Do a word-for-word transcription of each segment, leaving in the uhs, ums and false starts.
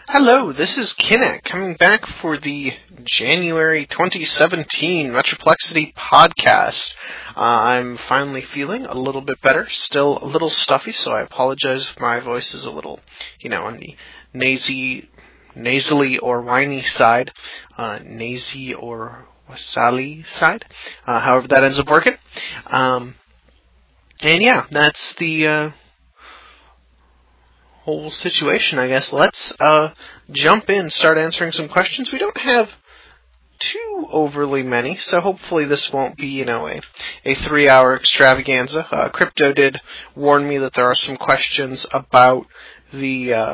Hello, this is Kinnick, coming back for the January twenty seventeen Metroplexity podcast. Uh, I'm finally feeling a little bit better, still a little stuffy, so I apologize if my voice is a little, you know, on the nasy, nasally or whiny side, uh, nasy or wasali side, uh, however that ends up working. Um, and yeah, that's the, uh, whole situation, I guess. Let's uh, jump in, start answering some questions. We don't have too overly many, so hopefully this won't be, you know, a, a three-hour extravaganza. Uh, Crypto did warn me that there are some questions about the uh,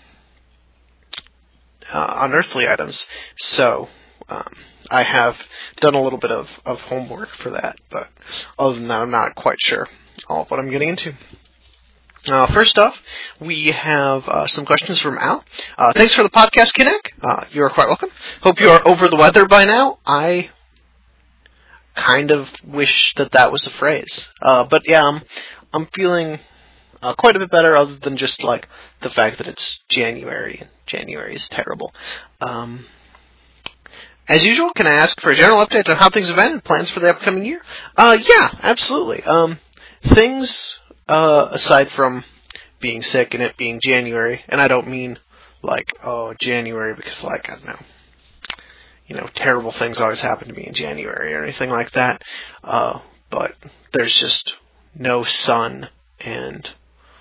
uh, unearthly items, so um, I have done a little bit of, of homework for that, but other than that, I'm not quite sure all of what I'm getting into. Uh, first off, we have uh, some questions from Al. Uh, thanks for the podcast, Kinnick. Uh, you are quite welcome. Hope you are over the weather by now. I kind of wish that that was a phrase. Uh, but yeah, I'm, I'm feeling uh, quite a bit better other than just like the fact that it's January. January is terrible. Um, as usual, can I ask for a general update on how things have been and plans for the upcoming year? Uh, yeah, absolutely. Um, things... Uh, aside from being sick and it being January, and I don't mean like, oh, January because, like, I don't know, you know, terrible things always happen to me in January or anything like that, uh, but there's just no sun and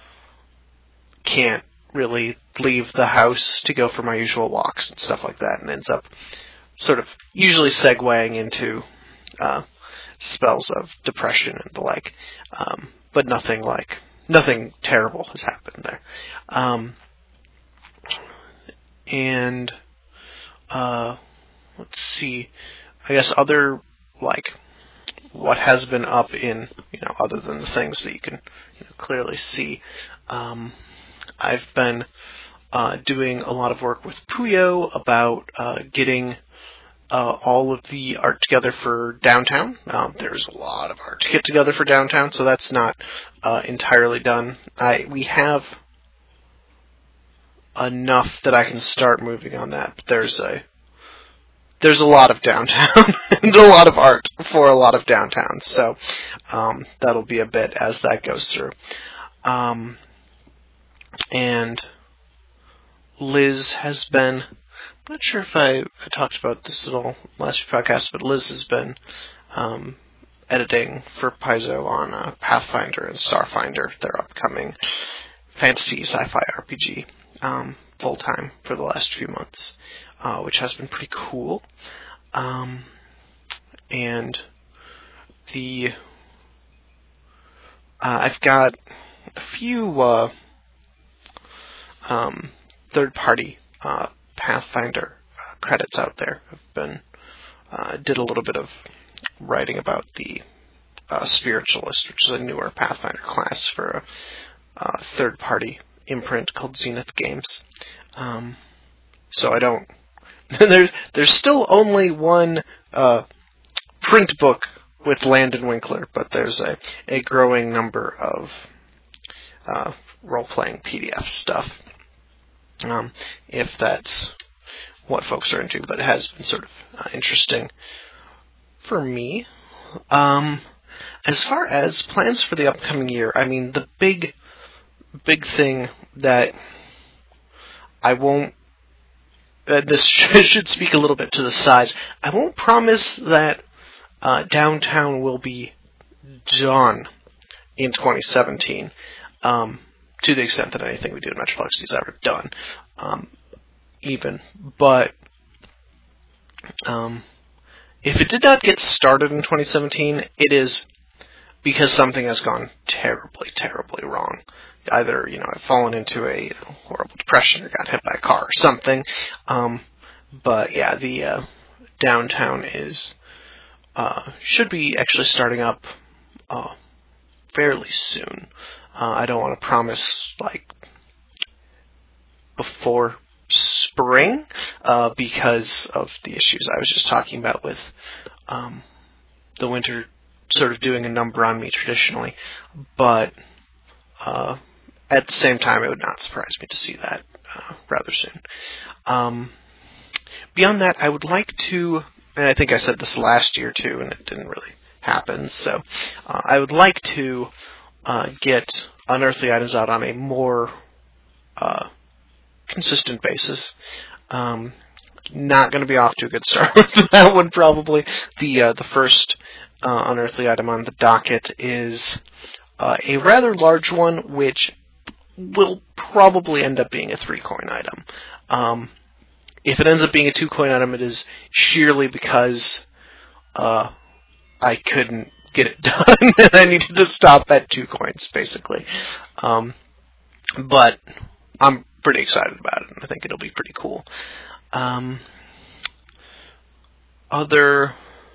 can't really leave the house to go for my usual walks and stuff like that, and ends up sort of usually segueing into uh, spells of depression and the like. Um, But nothing like, nothing terrible has happened there. Um, and, uh, let's see, I guess other, like, what has been up in, you know, other than the things that you can you know, clearly see. Um, I've been, uh, doing a lot of work with Puyo about, uh, getting Uh, all of the art together for downtown. Um, there's a lot of art to get together for downtown, so that's not uh, entirely done. I we have enough that I can start moving on that. But there's a there's a lot of downtown and a lot of art for a lot of downtown, so um, that'll be a bit as that goes through. Um, and Liz has been. I'm not sure if I, I talked about this at all last few podcasts, but Liz has been um, editing for Paizo on uh, Pathfinder and Starfinder, their upcoming fantasy sci-fi R P G, um, full-time for the last few months, uh, which has been pretty cool. Um, and the uh, I've got a few uh, um, third-party uh, Pathfinder uh, credits out there. I've been uh, did a little bit of writing about the uh, Spiritualist, which is a newer Pathfinder class for a, a third-party imprint called Zenith Games. Um, so I don't. there's there's still only one uh, print book with Landon Winkler, but there's a a growing number of uh, role-playing P D F stuff. Um, if that's what folks are into, but it has been sort of uh, interesting for me. Um, as far as plans for the upcoming year, I mean, the big, big thing that I won't, uh, this should speak a little bit to the size, I won't promise that uh, downtown will be done in twenty seventeen. Um, to the extent that anything we do in Metroplexity is ever done, um, even. But um, if it did not get started in twenty seventeen, it is because something has gone terribly, terribly wrong. Either, you know, I've fallen into a you know, horrible depression or got hit by a car or something. Um, but yeah, the uh, downtown is uh, should be actually starting up uh, fairly soon. Uh, I don't want to promise, like, before spring, uh, because of the issues I was just talking about with um, the winter sort of doing a number on me traditionally. But uh, at the same time, it would not surprise me to see that uh, rather soon. Um, beyond that, I would like to, and I think I said this last year too, and it didn't really happen, so uh, I would like to uh, get Unearthly Items out on a more uh, consistent basis. Um, not going to be off to a good start with that one, probably. The uh, the first uh, Unearthly item on the docket is uh, a rather large one, which will probably end up being a three-coin item. Um, if it ends up being a two-coin item, it is sheerly because uh, I couldn't get it done, and I needed to stop at two coins, basically. Um, but I'm pretty excited about it, and I think it'll be pretty cool. Um, other,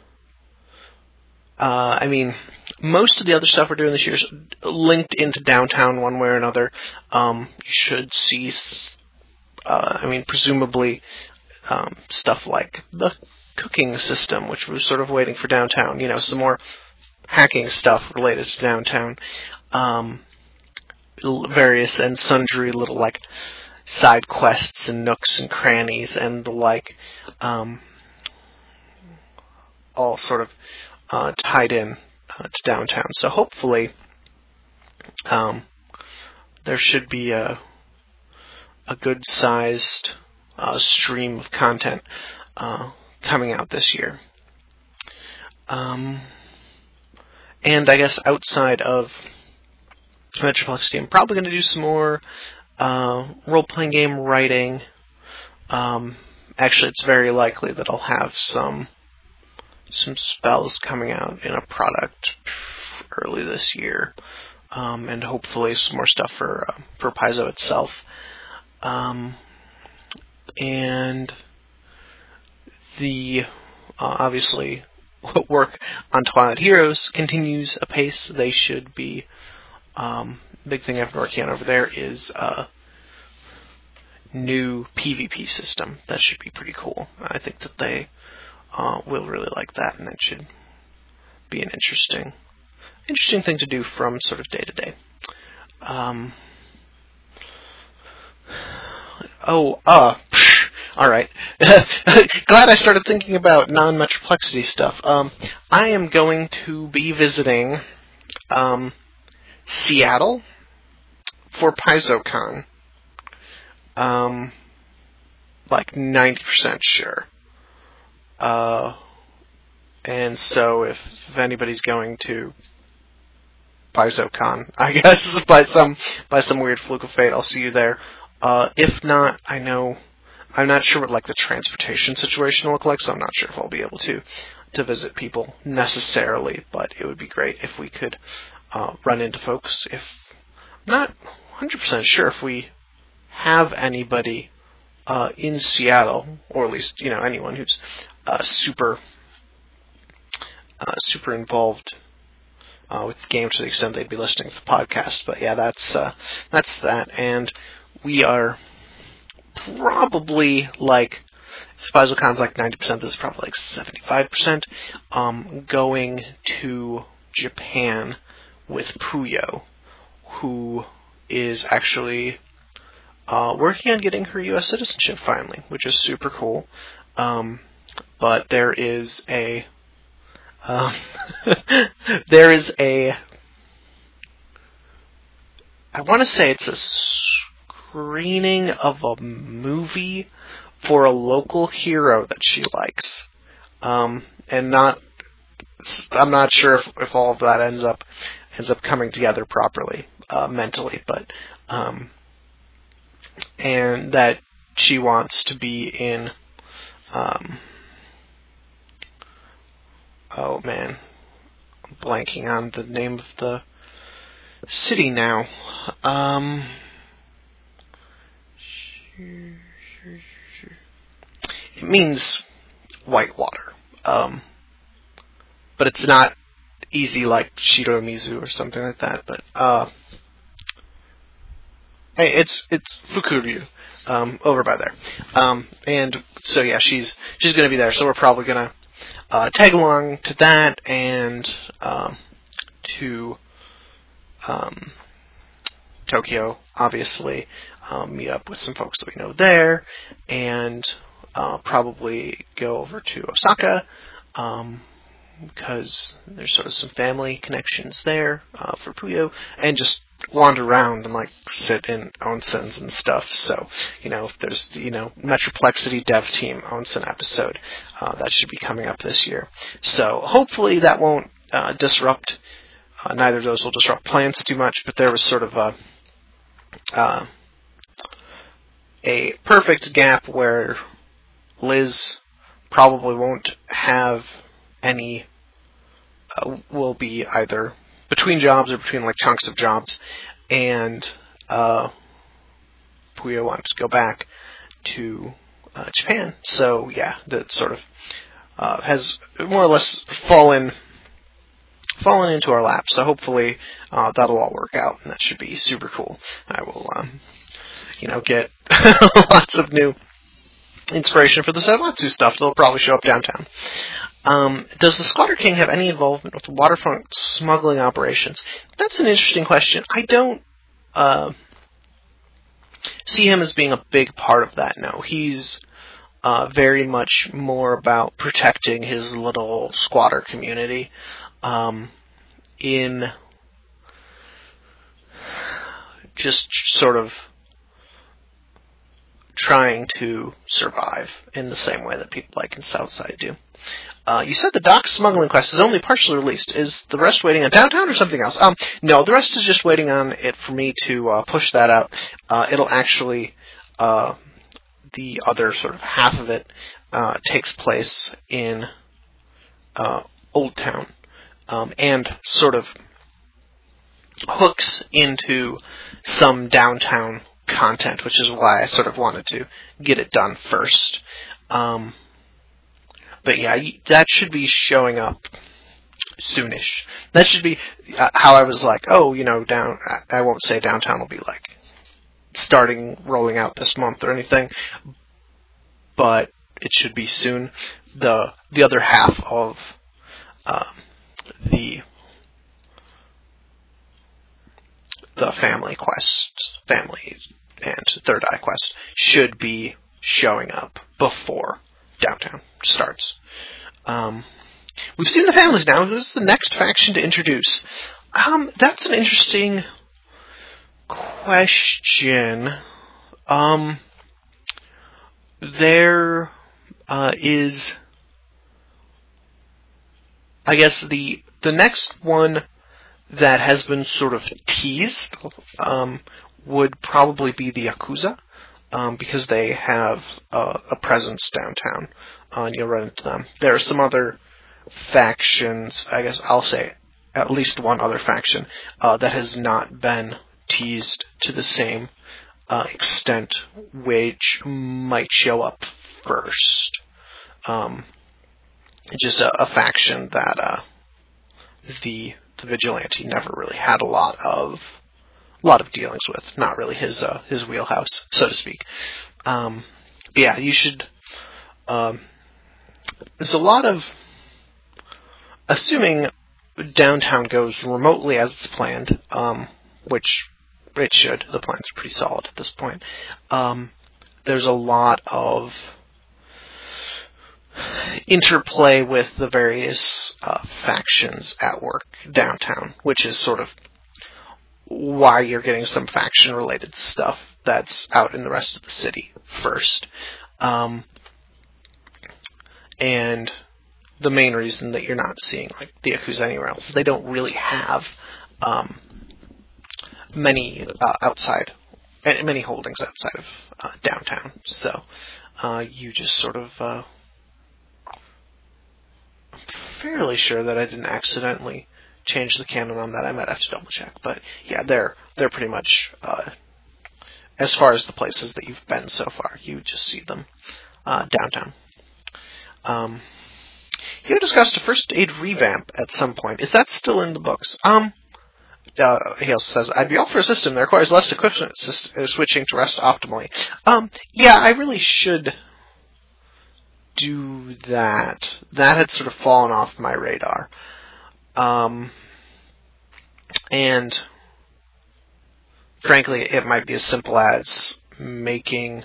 uh, I mean, most of the other stuff we're doing this year is linked into Downtown one way or another. Um, you should see, uh, I mean, presumably um, stuff like the cooking system, which was sort of waiting for Downtown. You know, some more hacking stuff related to Downtown. Um, various and sundry little, like, side quests and nooks and crannies and the like, um, all sort of uh, tied in uh, to Downtown. So hopefully um, there should be a, a good-sized uh, stream of content uh, coming out this year. Um, and I guess outside of Metroplex, I'm probably going to do some more Uh, role-playing game writing. Um, actually, it's very likely that I'll have some some spells coming out in a product early this year, um, and hopefully some more stuff for uh, for Paizo itself. Um, and the uh, obviously work on Twilight Heroes continues apace. They should be. Um, big thing I've been working on over there is a new PvP system. That should be pretty cool. I think that they uh, will really like that, and that should be an interesting, interesting thing to do from sort of day to day. Um, oh, uh, psh, all right. Glad I started thinking about non-Metroplexity stuff. Um, I am going to be visiting um, Seattle for PaizoCon. Um, like ninety percent sure. Uh, and so if, if anybody's going to PaizoCon, I guess by some by some weird fluke of fate, I'll see you there. Uh, if not, I know I'm not sure what like the transportation situation will look like, so I'm not sure if I'll be able to to visit people necessarily. But it would be great if we could uh, run into folks. If I'm not one hundred percent sure if we have anybody uh, in Seattle, or at least you know anyone who's uh, super uh, super involved uh, with games to the extent they'd be listening to the podcast. But yeah, that's uh, that's that, and we are probably like PaizoCon's like ninety percent. This is probably like seventy-five percent. Um, going to Japan with Puyo, who is actually uh, working on getting her U S citizenship finally, which is super cool. Um, but there is a um, there is a I want to say it's a screening of a movie for a local hero that she likes, um, and not. I'm not sure if, if all of that ends up ends up coming together properly uh, mentally, but um, and that she wants to be in. Um, oh man, I'm blanking on the name of the city now. Um, it means Whitewater. Um, but it's not easy like Shiromizu or something like that. But uh, hey, it's it's Fukuryu, um, over by there. Um, and so yeah, she's she's gonna be there. So we're probably gonna uh, tag along to that and um, to um, Tokyo obviously um, meet up with some folks that we know there, and uh, probably go over to Osaka, um, because there's sort of some family connections there uh, for Puyo, and just wander around and like sit in onsens and stuff. So, you know, if there's, you know, Metroplexity dev team onsen episode, uh, that should be coming up this year. So hopefully that won't uh, disrupt, uh, neither of those will disrupt plans too much, but there was sort of a, uh, a perfect gap where Liz probably won't have any, uh, will be either between jobs or between like chunks of jobs, and uh, Puyo wants to go back to uh, Japan. So yeah, that sort of uh, has more or less fallen fallen into our lap. So hopefully uh, that'll all work out, and that should be super cool. I will, um, you know, get lots of new inspiration for the Senmatsu stuff. They'll probably show up downtown. Um, does the Squatter King have any involvement with the waterfront smuggling operations? That's an interesting question. I don't uh, see him as being a big part of that, no. He's uh, very much more about protecting his little squatter community um, in just sort of trying to survive in the same way that people like in Southside do. Uh, you said the Doc Smuggling Quest is only partially released. Is the rest waiting on Downtown or something else? Um, no, the rest is just waiting on it for me to uh, push that out. Uh, it'll actually, uh, the other sort of half of it uh, takes place in uh, Old Town, um, and sort of hooks into some downtown content, which is why I sort of wanted to get it done first. Um, But yeah, that should be showing up soonish. That should be uh, how I was like, oh, you know, down. I won't say downtown will be like starting rolling out this month or anything, but it should be soon. The the other half of uh, the the family quest, family and Third Eye quest should be showing up before Downtown starts. Um, we've seen the families now. Who's the next faction to introduce? Um, that's an interesting question. Um, there uh, is, I guess, the the next one that has been sort of teased um, would probably be the Yakuza. Um, because they have uh, a presence downtown, uh, and you'll run into them. There are some other factions, I guess I'll say at least one other faction, uh, that has not been teased to the same uh, extent, which might show up first. Um, just a, a faction that uh, the, the Vigilante never really had a lot of A lot of dealings with, not really his uh, his wheelhouse, so to speak. Um, yeah, you should. Um, there's a lot of, assuming Downtown goes remotely as it's planned, um, which it should. The plans are pretty solid at this point. Um, there's a lot of interplay with the various uh, factions at work downtown, which is sort of why you're getting some faction-related stuff that's out in the rest of the city first. Um, and the main reason that you're not seeing like the Yakuza anywhere else is they don't really have um, many uh, outside, many holdings outside of uh, downtown. So uh, you just sort of... Uh, I'm fairly sure that I didn't accidentally change the canon on that. I might have to double check, but yeah, they're they're pretty much uh, as far as the places that you've been so far, you just see them uh, downtown. Um, you discussed a first aid revamp at some point. Is that still in the books? Um, uh, he also says, I'd be all for a system that requires less equipment switching to rest optimally. Um, yeah, I really should do that. That had sort of fallen off my radar. Um, and frankly, it might be as simple as making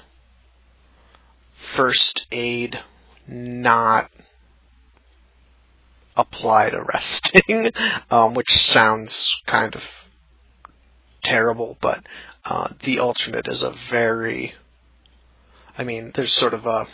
first aid not apply to resting, um, which sounds kind of terrible, but uh, the alternate is a very, I mean, there's sort of a,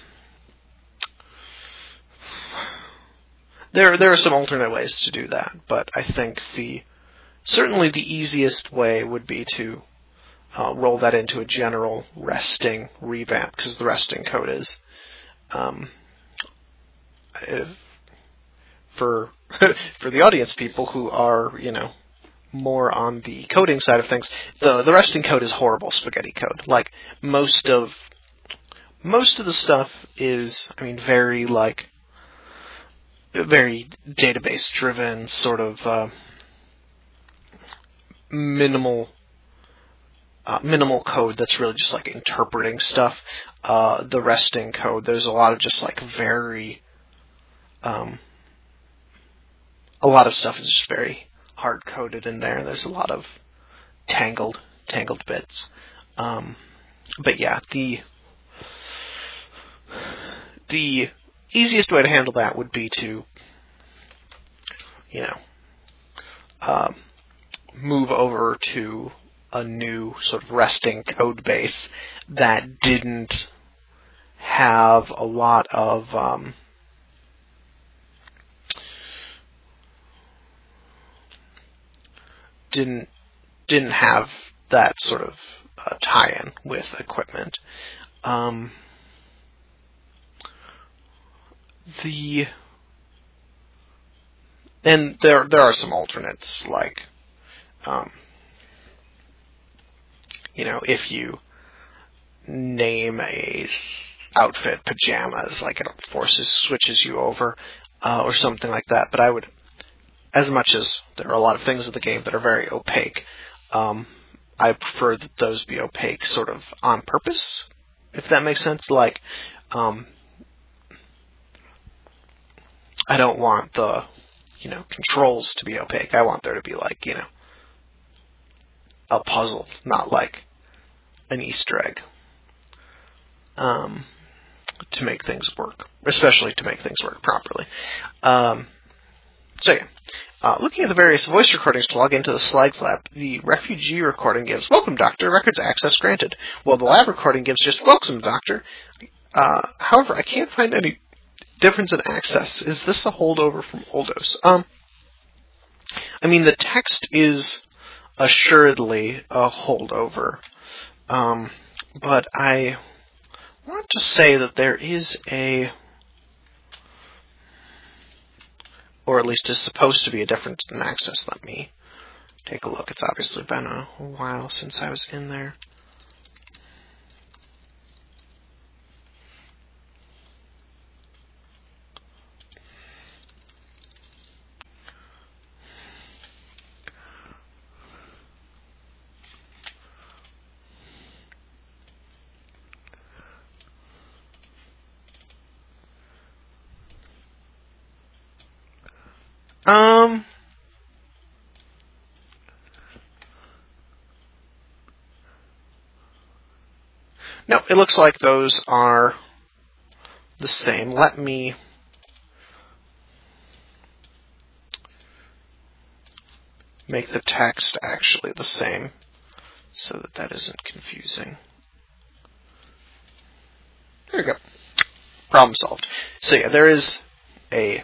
there there are some alternate ways to do that, but I think the, certainly the easiest way would be to uh, roll that into a general resting revamp, because the resting code is, um, if, for for the audience people who are, you know, more on the coding side of things, the the resting code is horrible spaghetti code. Like most of most of the stuff is, I mean, very like very database driven, sort of uh, minimal uh, minimal code that's really just like interpreting stuff. Uh, the resting code, there's a lot of just like very um, a lot of stuff is just very hard-coded in there. There's a lot of tangled, tangled bits. Um, but yeah, the the easiest way to handle that would be to, you know, um, move over to a new sort of resting code base that didn't have a lot of um, didn't didn't have that sort of uh, tie-in with equipment. Um, the and there there are some alternates, like um, you know, if you name a outfit pajamas, like it forces switches you over uh, or something like that. But I would, as much as there are a lot of things in the game that are very opaque, um, I prefer that those be opaque sort of on purpose, if that makes sense. Like, um, I don't want the, you know, controls to be opaque. I want there to be like, you know, a puzzle, not like an Easter egg, um, to make things work, especially to make things work properly. Um, so yeah. Uh, looking at the various voice recordings to log into the Slags lab, the refugee recording gives, "Welcome, Doctor. Records access granted." While the lab recording gives just, "Welcome, Doctor." Uh, however, I can't find any difference in access. Is this a holdover from Oldos? Um, I mean, the text is assuredly a holdover, um, but I want to say that there is a, or at least is supposed to be a difference in access. Let me take a look. It's obviously been a while since I was in there. Um, no, it looks like those are the same. Let me make the text actually the same so that that isn't confusing. There we go. Problem solved. So yeah, there is a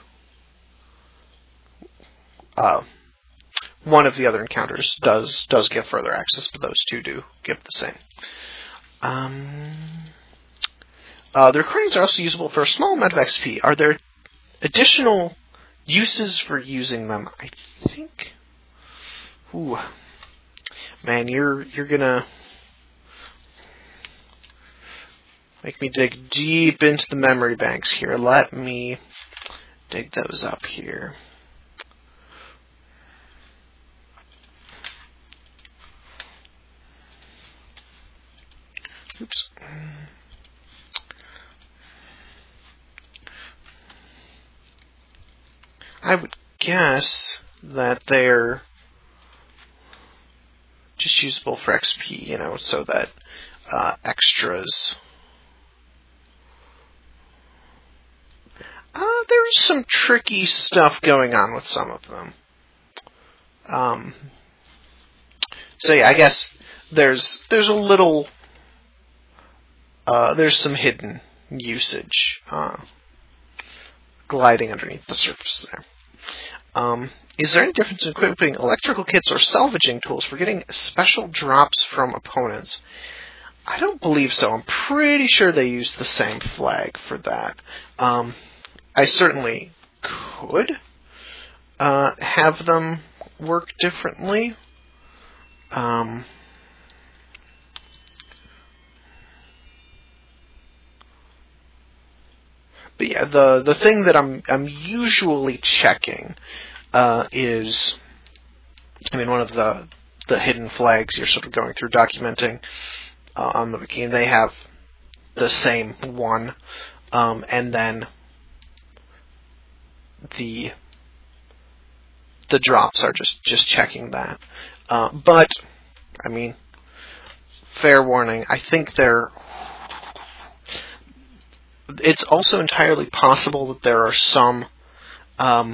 uh, one of the other encounters does does give further access, but those two do give the same. Um, uh, the recordings are also usable for a small amount of X P. Are there additional uses for using them? I think. Ooh, man, you're you're gonna make me dig deep into the memory banks here. Let me dig those up here. Oops. I would guess that they're just usable for X P, you know, so that uh, extras. Uh, there's some tricky stuff going on with some of them. Um, so yeah, I guess there's there's a little uh, there's some hidden usage uh, gliding underneath the surface there. Um, is there any difference in equipping electrical kits or salvaging tools for getting special drops from opponents? I don't believe so. I'm pretty sure they use the same flag for that. Um, I certainly could uh, have them work differently. Um, but yeah, the the thing that I'm I'm usually checking uh, is, I mean, one of the the hidden flags you're sort of going through documenting uh, on the wiki, and they have the same one, um, and then the the drops are just, just checking that. Uh, but, I mean, fair warning, I think they're... It's also entirely possible that there are some, um,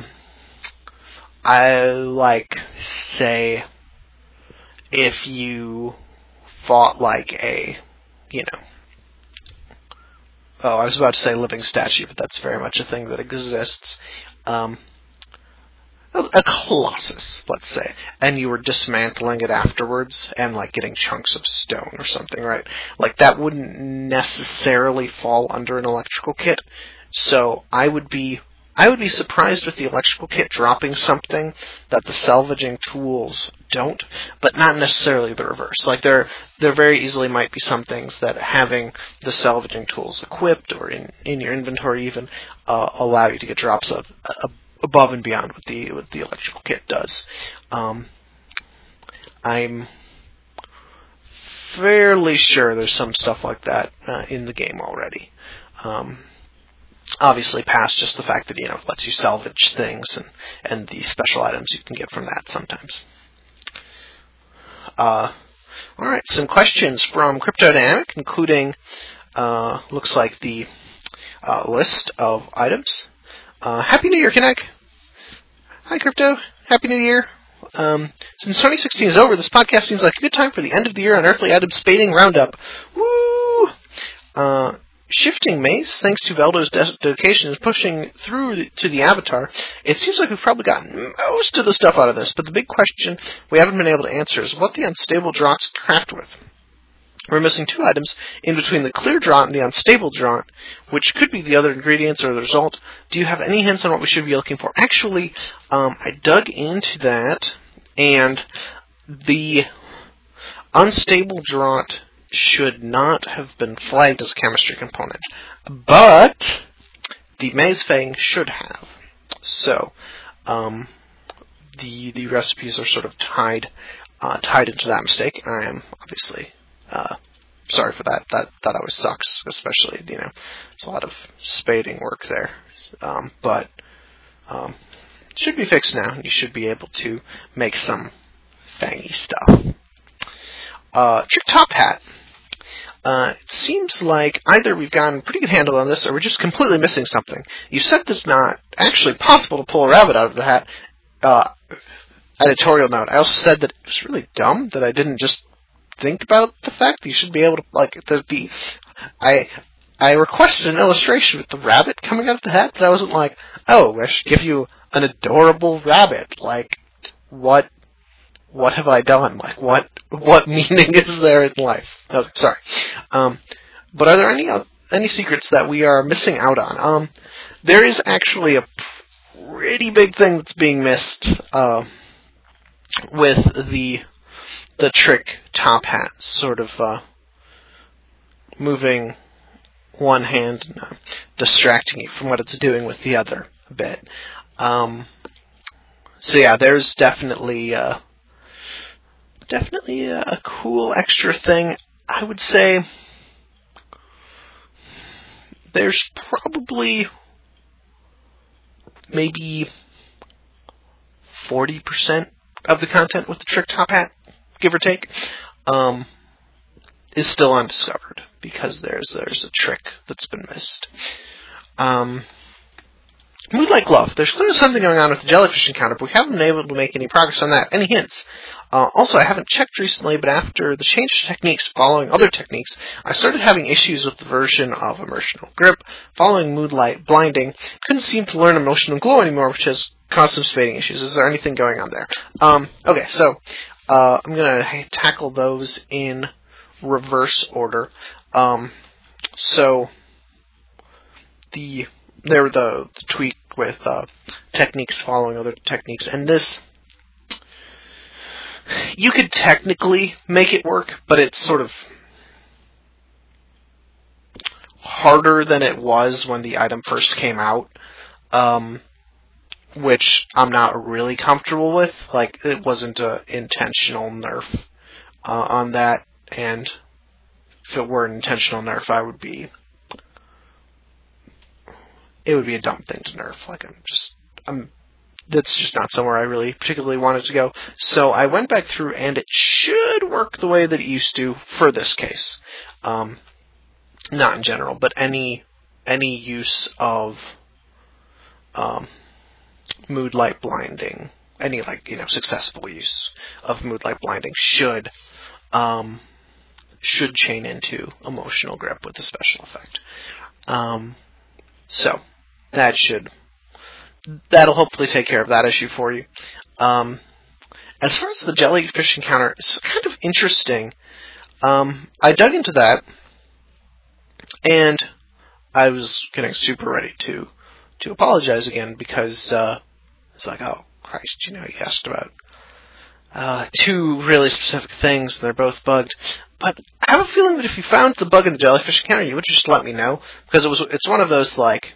I like, say, if you fought like a, you know, oh, I was about to say living statue, but that's very much a thing that exists. Um, a colossus, let's say, and you were dismantling it afterwards and like getting chunks of stone or something, right? Like that wouldn't necessarily fall under an electrical kit. So I would be I would be surprised with the electrical kit dropping something that the salvaging tools don't, but not necessarily the reverse. Like there there very easily might be some things that having the salvaging tools equipped or in, in your inventory even uh, allow you to get drops of uh, above and beyond what the what the electrical kit does. Um, I'm fairly sure there's some stuff like that uh, in the game already. Um, obviously, past just the fact that you know it lets you salvage things and and the special items you can get from that sometimes. Uh, all right, some questions from Cryptodynamic, including uh, looks like the uh, list of items. Uh, Happy New Year, Kinnick! Hi, Crypto. Happy New Year. Um, since twenty sixteen is over, this podcast seems like a good time for the end of the year unearthly item spading roundup. Woo! Uh, shifting maze, thanks to Veldo's de- dedication in pushing through the, to the avatar, it seems like we've probably gotten most of the stuff out of this, but the big question we haven't been able to answer is what the unstable draughts craft with. We're missing two items in between the clear draught and the unstable draught, which could be the other ingredients or the result. Do you have any hints on what we should be looking for? Actually, um, I dug into that, and the unstable draught should not have been flagged as a chemistry component, but the Maze Fang should have. So, um, the the recipes are sort of tied uh, tied into that mistake. I am obviously uh, sorry for that. That that always sucks, especially you know, it's a lot of spading work there. Um, but um, it should be fixed now. You should be able to make some fangy stuff. Uh, Trick Top Hat. Uh, it seems like either we've gotten a pretty good handle on this, or we're just completely missing something. You said it's not actually possible to pull a rabbit out of the hat. Uh, editorial note. I also said that it was really dumb that I didn't just think about the fact that you should be able to, like, the, the I I requested an illustration with the rabbit coming out of the hat, but I wasn't like, oh, I should give you an adorable rabbit. Like, what what have I done? Like, what what meaning is there in life? Oh, sorry. Um, but are there any uh, any secrets that we are missing out on? Um, there is actually a pretty big thing that's being missed uh, with the the trick top hat, sort of uh, moving one hand and uh, distracting you from what it's doing with the other a bit. Um, so yeah, there's definitely uh, definitely a, a cool extra thing. I would say there's probably maybe forty percent of the content with the trick top hat give or take, um, is still undiscovered because there's there's a trick that's been missed. Um, Moonlight Glove. There's clearly something going on with the jellyfish encounter, but we haven't been able to make any progress on that. Any hints? Uh, also, I haven't checked recently, but after the change to techniques following other techniques, I started having issues with the version of Emotional Grip. Following Moonlight Blinding, couldn't seem to learn Emotional Glow anymore, which has caused some spading issues. Is there anything going on there? Um, okay, so uh, I'm going to tackle those in reverse order. Um, so the there the, the tweak with uh, techniques following other techniques, and this, you could technically make it work, but it's sort of harder than it was when the item first came out, um, which I'm not really comfortable with. Like, it wasn't an intentional nerf uh, on that, and if it were an intentional nerf, I would be... It would be a dumb thing to nerf. Like, I'm just... I'm... That's just not somewhere I really particularly wanted to go. So I went back through, and it should work the way that it used to for this case. Um, not in general, but any any use of um, Moonlight Blinding, any like you know successful use of Moonlight Blinding should um, should chain into Emotional Grip with the special effect. Um, so that should. That'll hopefully take care of that issue for you. Um, as far as the jellyfish encounter, it's kind of interesting. Um, I dug into that, and I was getting super ready to to apologize again because uh, it's like, oh, Christ, you know, you asked about uh, two really specific things. They're both bugged. But I have a feeling that if you found the bug in the jellyfish encounter, you would just let me know, because it was it's one of those, like,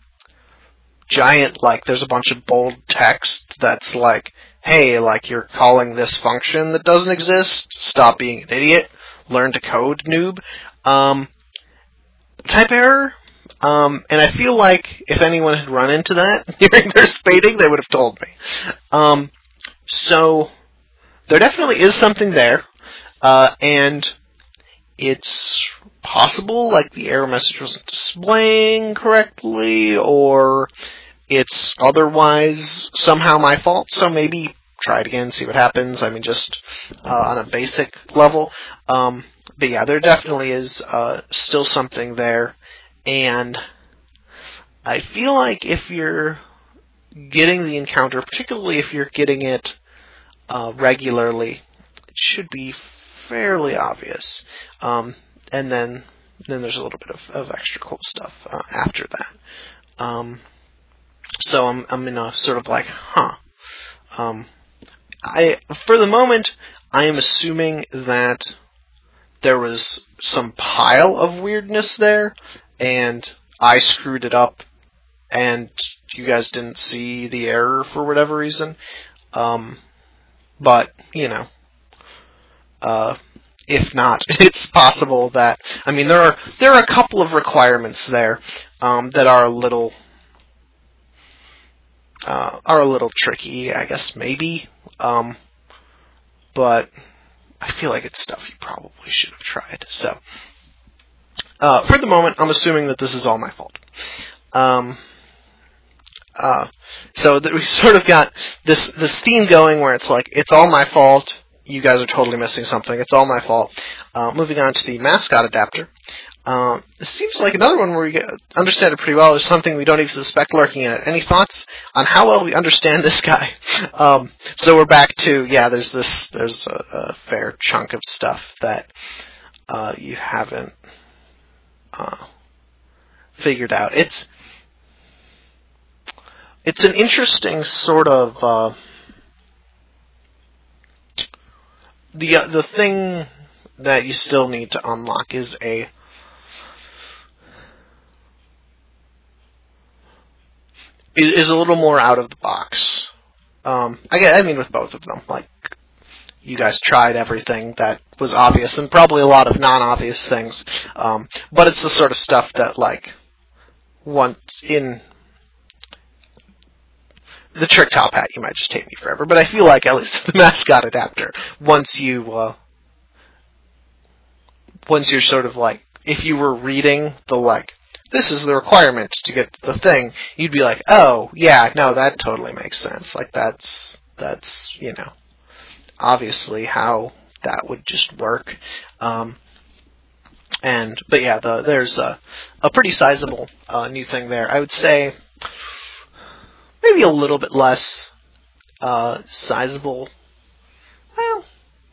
giant, like, there's a bunch of bold text that's like, hey, like, you're calling this function that doesn't exist, stop being an idiot, learn to code, noob. Um, type error, um, and I feel like if anyone had run into that during their spading, they would have told me. Um, so, there definitely is something there, uh, and it's possible, like, the error message wasn't displaying correctly, or it's otherwise somehow my fault, so maybe try it again, see what happens. I mean, just uh, on a basic level. Um, but yeah, there definitely is uh, still something there, and I feel like if you're getting the encounter, particularly if you're getting it uh, regularly, it should be fairly obvious. Um, and then then there's a little bit of, of extra cool stuff uh, after that. Um, so I'm I'm in a sort of like, huh. Um, I for the moment I am assuming that there was some pile of weirdness there, and I screwed it up, and you guys didn't see the error for whatever reason. Um, but you know. Uh, if not, it's possible that, I mean, there are there are a couple of requirements there um, that are a little uh, are a little tricky, I guess, maybe. Um, but I feel like it's stuff you probably should have tried. So, uh, for the moment, I'm assuming that this is all my fault. Um, uh, so that we sort of got this this theme going where it's like, it's all my fault. You guys are totally missing something. It's all my fault. Uh, moving on to the mascot adapter. Um, it seems like another one where we get, understand it pretty well. There's something we don't even suspect lurking in it. Any thoughts on how well we understand this guy? Um, so we're back to, yeah, there's this, there's a, a fair chunk of stuff that uh, you haven't uh, figured out. It's, it's an interesting sort of... Uh, The uh, the thing that you still need to unlock is a is a little more out of the box. Um, I get, I mean with both of them. Like, you guys tried everything that was obvious, and probably a lot of non-obvious things. Um, but it's the sort of stuff that, like, once in the trick top hat, you might just hate me forever, but I feel like at least the mascot adapter, once you, uh, once you're sort of like, if you were reading the, like, this is the requirement to get the thing, you'd be like, oh, yeah, no, that totally makes sense. Like, that's, that's, you know, obviously how that would just work. Um, and, but yeah, the, there's a, a pretty sizable uh, new thing there. I would say maybe a little bit less uh, sizable. Well,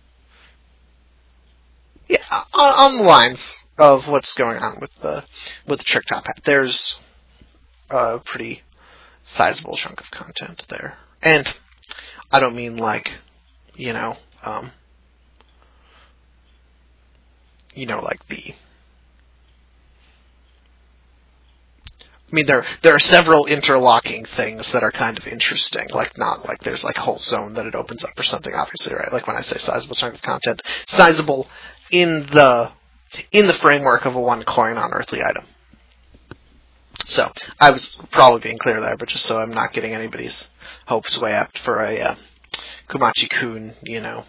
yeah, on, on the lines of what's going on with the with the trick top hat. There's a pretty sizable chunk of content there, and I don't mean like, you know, um, you know, like the. I mean, there there are several interlocking things that are kind of interesting. Like, not like there's like a whole zone that it opens up or something. Obviously, right? Like when I say sizable chunk of content, sizable in the in the framework of a one coin unearthly item. So I was probably being clear there, but just so I'm not getting anybody's hopes way up for a uh, Kumachi-kun, you know,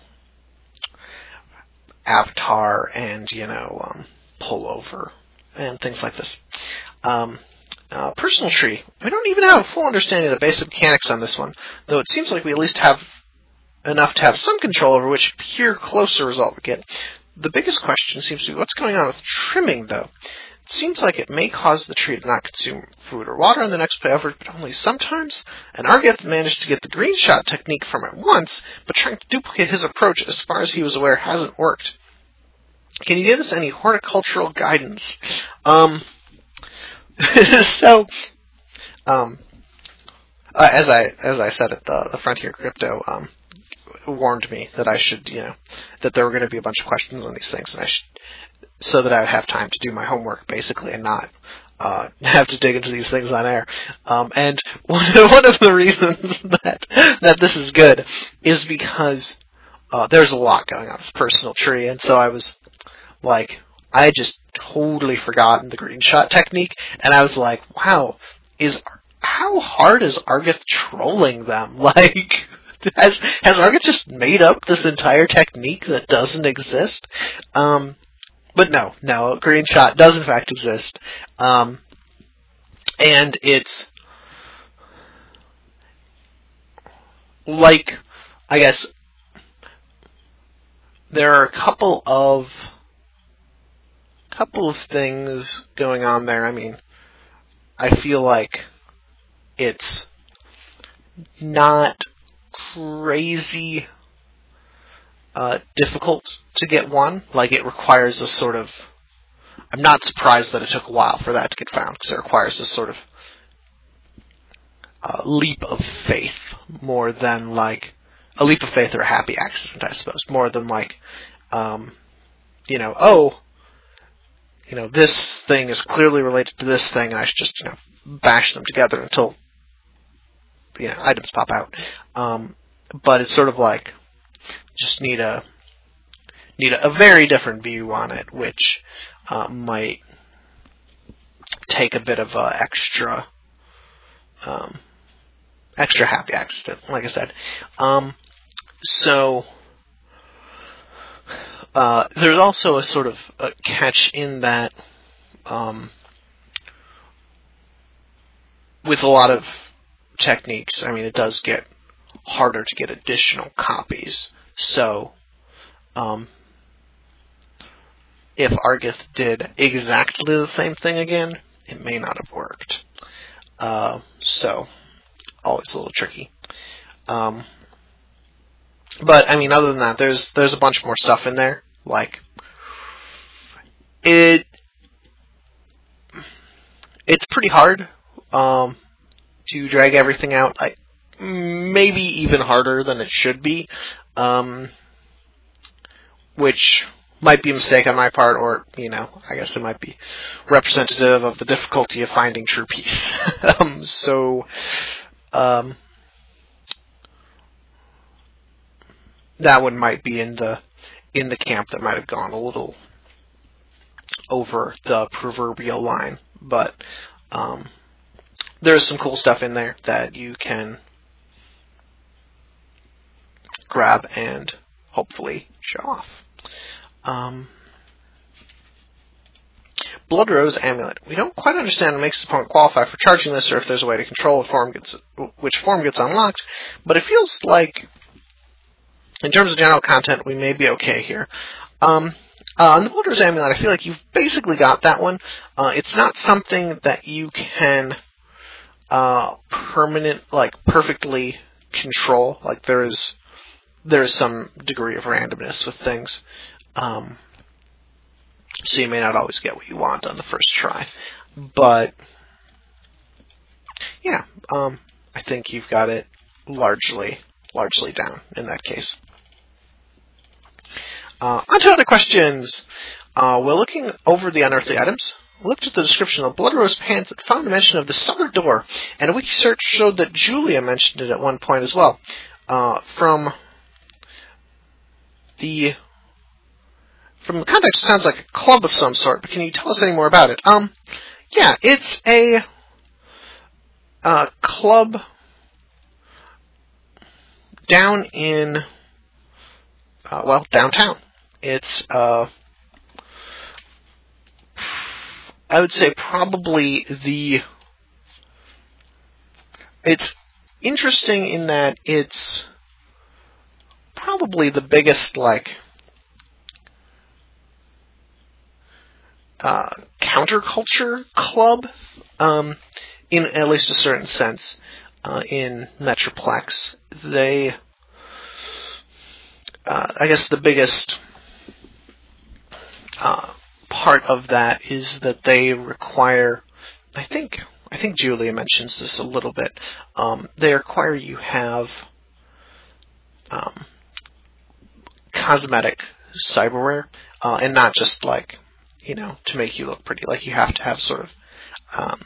avatar and you know um, pullover and things like this. Um, Uh, personal tree. We don't even have a full understanding of the basic mechanics on this one, though it seems like we at least have enough to have some control over which peer closer result we get. The biggest question seems to be what's going on with trimming, though. It seems like it may cause the tree to not consume food or water in the next play effort, but only sometimes. And Argeth managed to get the green shot technique from it once, but trying to duplicate his approach, as far as he was aware, hasn't worked. Can you give us any horticultural guidance? Um... so, um, uh, as I as I said at the, the Frontier Crypto, um, warned me that I should, you know, that there were going to be a bunch of questions on these things, and I should, so that I would have time to do my homework, basically, and not uh, have to dig into these things on air. Um, and one one of the reasons that that this is good is because uh, there's a lot going on with Personal Tree, and so I was like. I just totally forgotten the green shot technique, and I was like, wow, is how hard is Argeth trolling them? Like, has, has Argeth just made up this entire technique that doesn't exist? Um, but no, no, green shot does in fact exist. Um, and it's, like, I guess, there are a couple of couple of things going on there. I mean, I feel like it's not crazy uh, difficult to get one. Like, it requires a sort of... I'm not surprised that it took a while for that to get found, because it requires a sort of uh, leap of faith more than, like... A leap of faith or a happy accident, I suppose. More than, like, um, you know, oh... you know, this thing is clearly related to this thing, and I should just, you know, bash them together until, you know, items pop out. Um, but it's sort of like, just need a, need a, a very different view on it, which uh, might take a bit of uh, extra, um, extra happy accident, like I said. Um, so... Uh, there's also a sort of a catch in that um, with a lot of techniques, I mean, it does get harder to get additional copies. So um, if Argeth did exactly the same thing again, it may not have worked. Uh, so, always a little tricky. Um, But, I mean, other than that, there's there's a bunch more stuff in there. Like, it it's pretty hard um, to drag everything out. I, maybe even harder than it should be, um, which might be a mistake on my part, or, you know, I guess it might be representative of the difficulty of finding true peace. um, so, um... that one might be in the in the camp that might have gone a little over the proverbial line, but um, there's some cool stuff in there that you can grab and hopefully show off. Um, Blood Rose Amulet. We don't quite understand what makes the opponent qualify for charging this, or if there's a way to control which form gets, which form gets unlocked, but it feels like, in terms of general content, we may be okay here. Um, uh, on the Blood Rose Amulet, I feel like you've basically got that one. Uh, it's not something that you can uh, permanent, like, perfectly control. Like, there is, there is some degree of randomness with things. Um, so you may not always get what you want on the first try. But, yeah, um, I think you've got it largely, largely down in that case. Uh, on to other questions. Uh, we're looking over the unearthly items. Looked at the description of Blood Rose Pants and found a mention of the cellar door, and a wiki search showed that Julia mentioned it at one point as well. Uh, from the from the context, it sounds like a club of some sort, but can you tell us any more about it? Um, yeah, it's a uh, club down in, uh, well, downtown. It's, uh, I would say probably the, it's interesting in that it's probably the biggest, like, uh, counterculture club, um, in at least a certain sense, uh, in Metroplex. They, uh, I guess the biggest, uh, part of that is that they require, I think, I think Julia mentions this a little bit, um, they require you have, um, cosmetic cyberware, uh, and not just, like, you know, to make you look pretty. Like, you have to have sort of, um,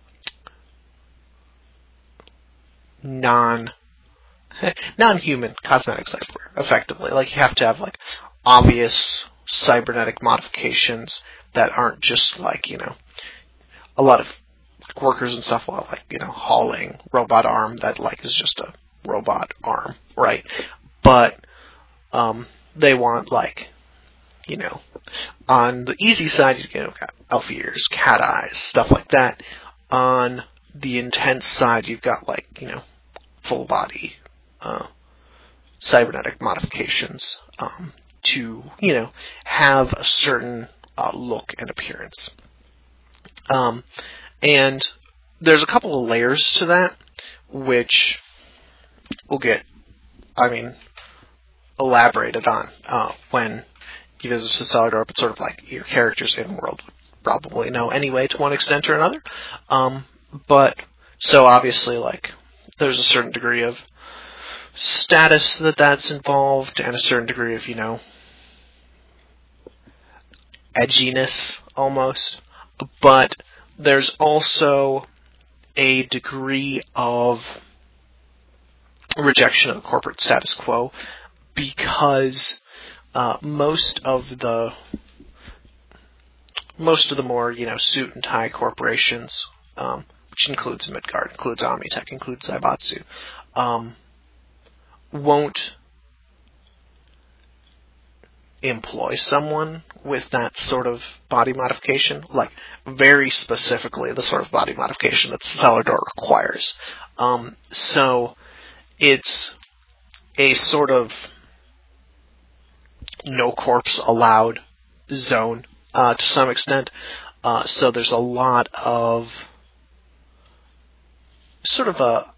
non, non-human cosmetic cyberware, effectively. Like, you have to have, like, obvious cybernetic modifications that aren't just, like, you know, a lot of workers and stuff will have, like, you know, hauling robot arm that, like, is just a robot arm, right? But, um, they want, like, you know, on the easy side, you know, got elf ears, cat eyes, stuff like that. On the intense side, you've got, like, you know, full body, uh, cybernetic modifications, um, to, you know, have a certain, uh, look and appearance. Um, and there's a couple of layers to that, which will get, I mean, elaborated on, uh, when you visit the cellar door, but sort of like your characters in world would probably know anyway to one extent or another. Um, but, so obviously, like, there's a certain degree of status that that's involved, and a certain degree of, you know, edginess, almost. But there's also a degree of rejection of the corporate status quo, because Uh, most of the most of the more, you know, suit and tie corporations, um, which includes Midgard, includes Omnitech, includes Zaibatsu, um, won't employ someone with that sort of body modification, like very specifically the sort of body modification that Cellar Door requires. Um, so it's a sort of no corpse allowed zone, uh, to some extent. Uh, so there's a lot of sort of a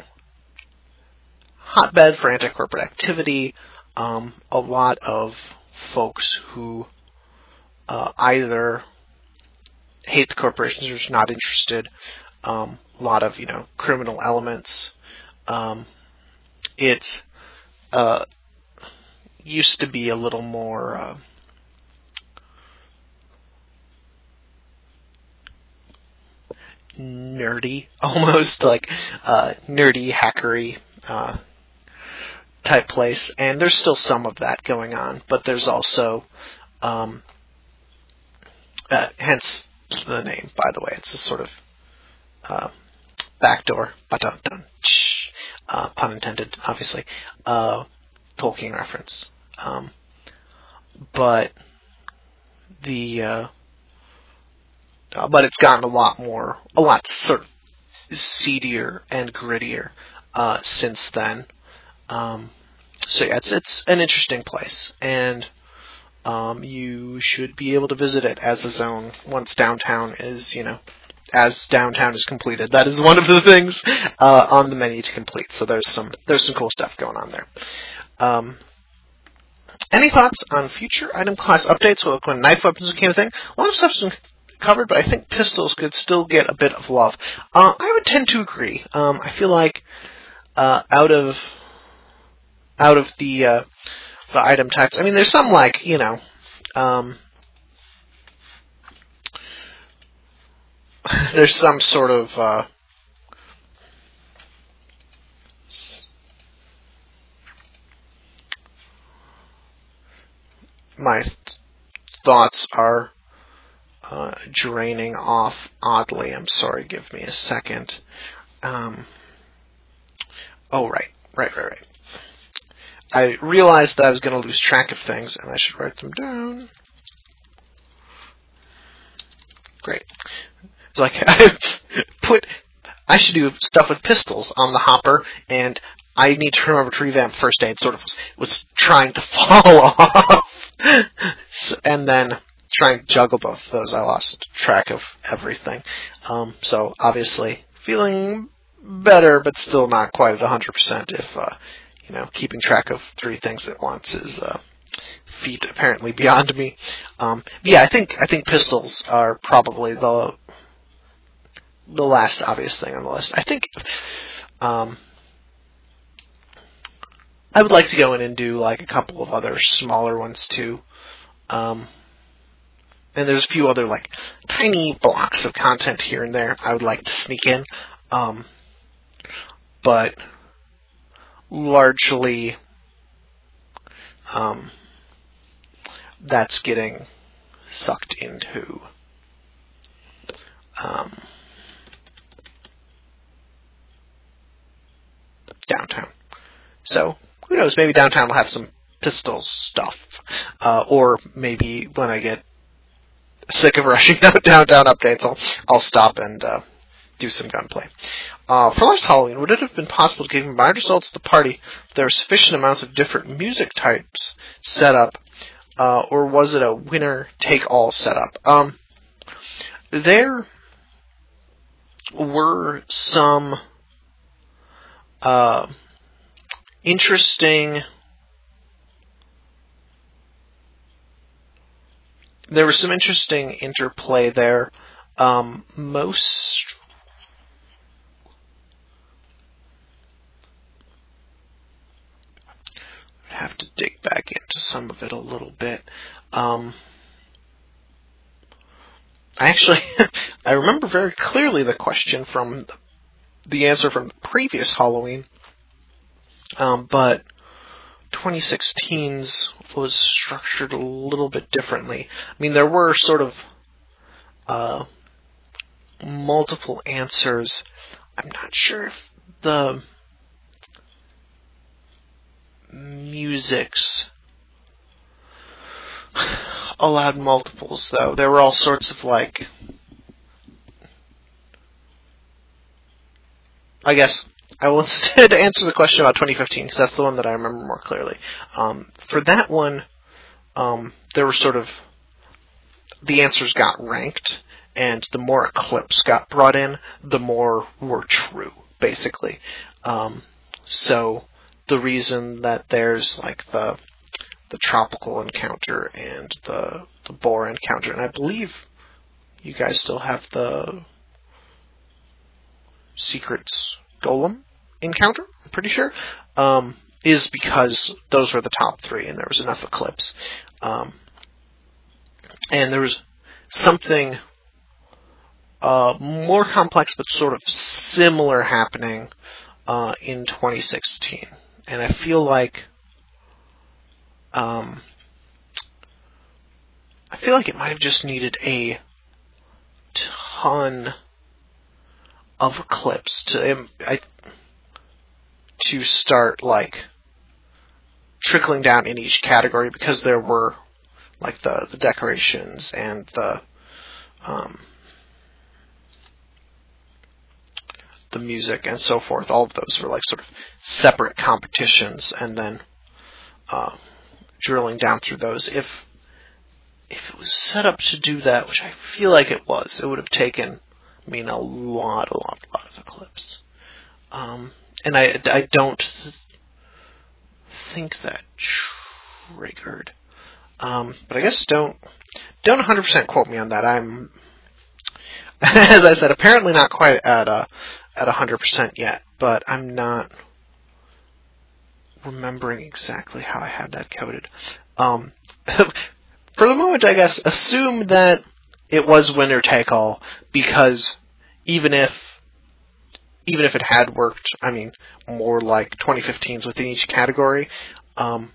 hotbed for anti-corporate activity, um, a lot of folks who uh, either hate the corporations or are not interested, um, a lot of, you know, criminal elements. Um, it's uh, used to be a little more uh, nerdy, almost like uh, nerdy, hackery uh, type place, and there's still some of that going on, but there's also, um, uh, hence the name, by the way, it's a sort of uh, backdoor, uh, pun intended, obviously, uh, Tolkien reference. Um, but the uh, uh, but it's gotten a lot more, a lot sort of seedier and grittier uh, since then. Um, so yeah, it's it's an interesting place, and um, you should be able to visit it as a zone once downtown is, you know, as downtown is completed. That is one of the things uh, on the menu to complete. So there's some there's some cool stuff going on there. Um, any thoughts on future item class updates? Well, when knife weapons became a thing, a lot of stuff's been covered, but I think pistols could still get a bit of love. Uh, I would tend to agree. Um, I feel like uh, out of out of the uh, the item types, I mean, there's some like, you know, um, there's some sort of uh, my th- thoughts are uh, draining off oddly. I'm sorry, give me a second. Um, oh, right, right, right, right. I realized that I was going to lose track of things, and I should write them down. Great. It's like, I put, I should do stuff with pistols on the hopper, and I need to remember to revamp first aid, sort of was, was trying to fall off. So, and then trying to juggle both of those, I lost track of everything. Um, so, obviously, feeling better, but still not quite at one hundred percent if, uh, you know, keeping track of three things at once is uh, feat apparently beyond me. Um, yeah, I think I think pistols are probably the the last obvious thing on the list. I think um, I would like to go in and do like a couple of other smaller ones too. Um, and there's a few other like tiny blocks of content here and there I would like to sneak in. Um, but largely, um, that's getting sucked into um, downtown. So, who knows, maybe downtown will have some pistol stuff. Uh, or maybe when I get sick of rushing out downtown updates, I'll, I'll stop and uh, do some gunplay. Uh, for last Halloween, would it have been possible to give combined results at the party if there were sufficient amounts of different music types set up, uh, or was it a winner-take-all setup? Um, there were some uh, interesting... There was some interesting interplay there. Um, most... have to dig back into some of it a little bit. Um, actually, I remember very clearly the question from the, the answer from the previous Halloween, um, but twenty sixteen's was structured a little bit differently. I mean, there were sort of uh, multiple answers. I'm not sure if the musics allowed multiples, though. There were all sorts of, like... I guess I will instead answer the question about twenty fifteen, because that's the one that I remember more clearly. Um, for that one, um, there were sort of... The answers got ranked, and the more Eclipse got brought in, the more were true, basically. Um, so... The reason that there's like the the tropical encounter and the the boar encounter, and I believe you guys still have the Secrets Golem encounter, I'm pretty sure, um, is because those were the top three, and there was enough Eclipse. Um, and there was something uh, more complex but sort of similar happening uh, in twenty sixteen. And I feel like, um, I feel like it might have just needed a ton of Eclipse to, I, to start like trickling down in each category because there were like the, the decorations and the um, the music and so forth. All of those were like sort of separate competitions, and then uh, drilling down through those. If if it was set up to do that, which I feel like it was, it would have taken, I mean, a lot, a lot, a lot of Eclipse. Um, and I, I don't th- think that triggered. Um, but I guess don't don't one hundred percent quote me on that. I'm, as I said, apparently not quite at a at one hundred percent yet, but I'm not remembering exactly how I had that coded. Um, for the moment, I guess, assume that it was winner take all, because even if even if it had worked, I mean, more like twenty fifteens within each category, um,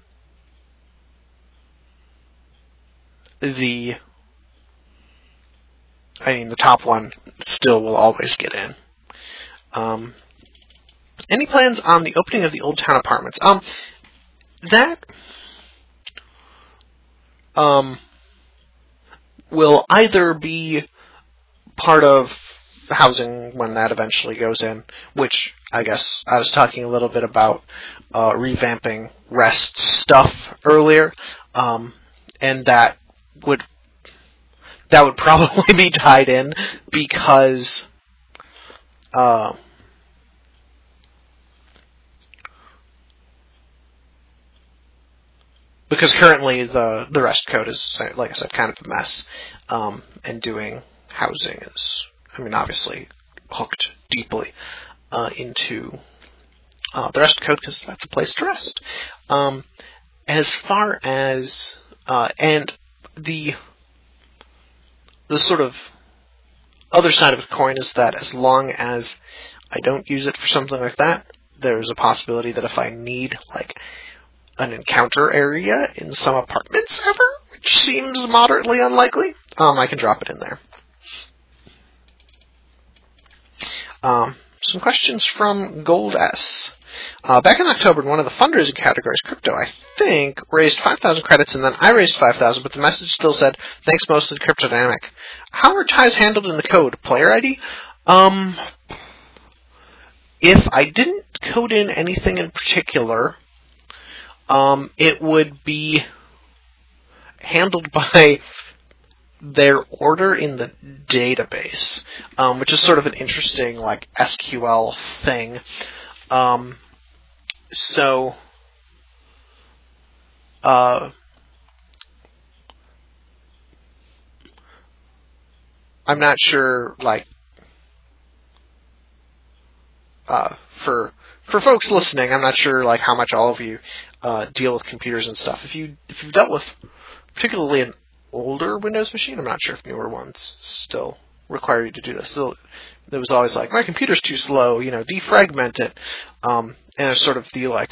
the I mean, the top one still will always get in. Um, any plans on the opening of the Old Town Apartments? Um, that um, will either be part of housing when that eventually goes in, which I guess I was talking a little bit about uh, revamping REST stuff earlier, um, and that would that would probably be tied in because uh, because currently the the REST code is, like I said, kind of a mess, um, and doing housing is, I mean, obviously hooked deeply uh, into uh, the REST code because that's a place to rest. Um, as far as uh, and the the sort of other side of the coin is that as long as I don't use it for something like that, there's a possibility that if I need like an encounter area in some apartments ever, which seems moderately unlikely, um, I can drop it in there. Um, some questions from Gold S. Uh, back in October, in one of the fundraising categories, crypto, I think, raised five thousand credits, and then I raised five thousand, but the message still said, thanks mostly to Cryptodynamic. How are ties handled in the code? Player I D? Um, if I didn't code in anything in particular, um, it would be handled by their order in the database, um, which is sort of an interesting, like, S Q L thing. Um, so, uh, I'm not sure, like, uh, for for folks listening, I'm not sure, like, how much all of you uh, deal with computers and stuff. If you if you've dealt with particularly an older Windows machine, I'm not sure if newer ones still require you to do this. Still, there was always like, my computer's too slow, you know, defragment it, um, and there's sort of the like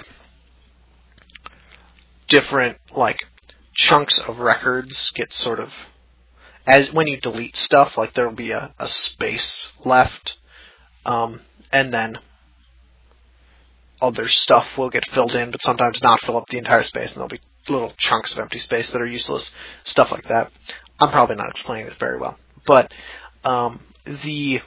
different like chunks of records get sort of, as when you delete stuff, like there will be a, a space left, um, and then other stuff will get filled in, but sometimes not fill up the entire space, and there'll be little chunks of empty space that are useless, stuff like that. I'm probably not explaining it very well, but um, the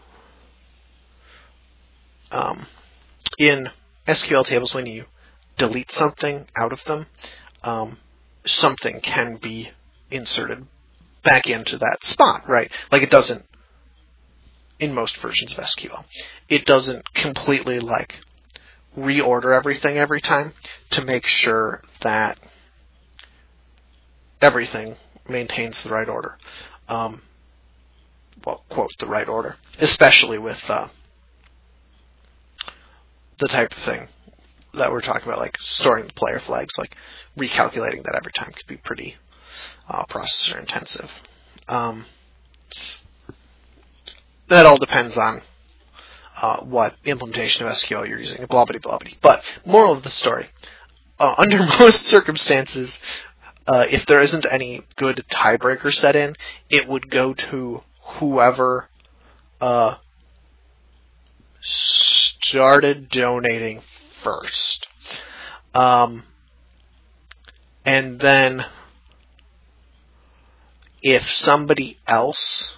um, in S Q L tables, when you delete something out of them, um, something can be inserted back into that spot, right? Like it doesn't, in most versions of S Q L, it doesn't completely like reorder everything every time to make sure that everything maintains the right order. Um, well, quote, the right order, especially with uh, the type of thing that we're talking about, like storing the player flags, like recalculating that every time could be pretty uh, processor intensive. Um, that all depends on uh, what implementation of S Q L you're using, blah, blah, blah, blah. But moral of the story, uh, under most circumstances, uh, if there isn't any good tiebreaker set in, it would go to whoever uh, started donating first. Um, and then if somebody else,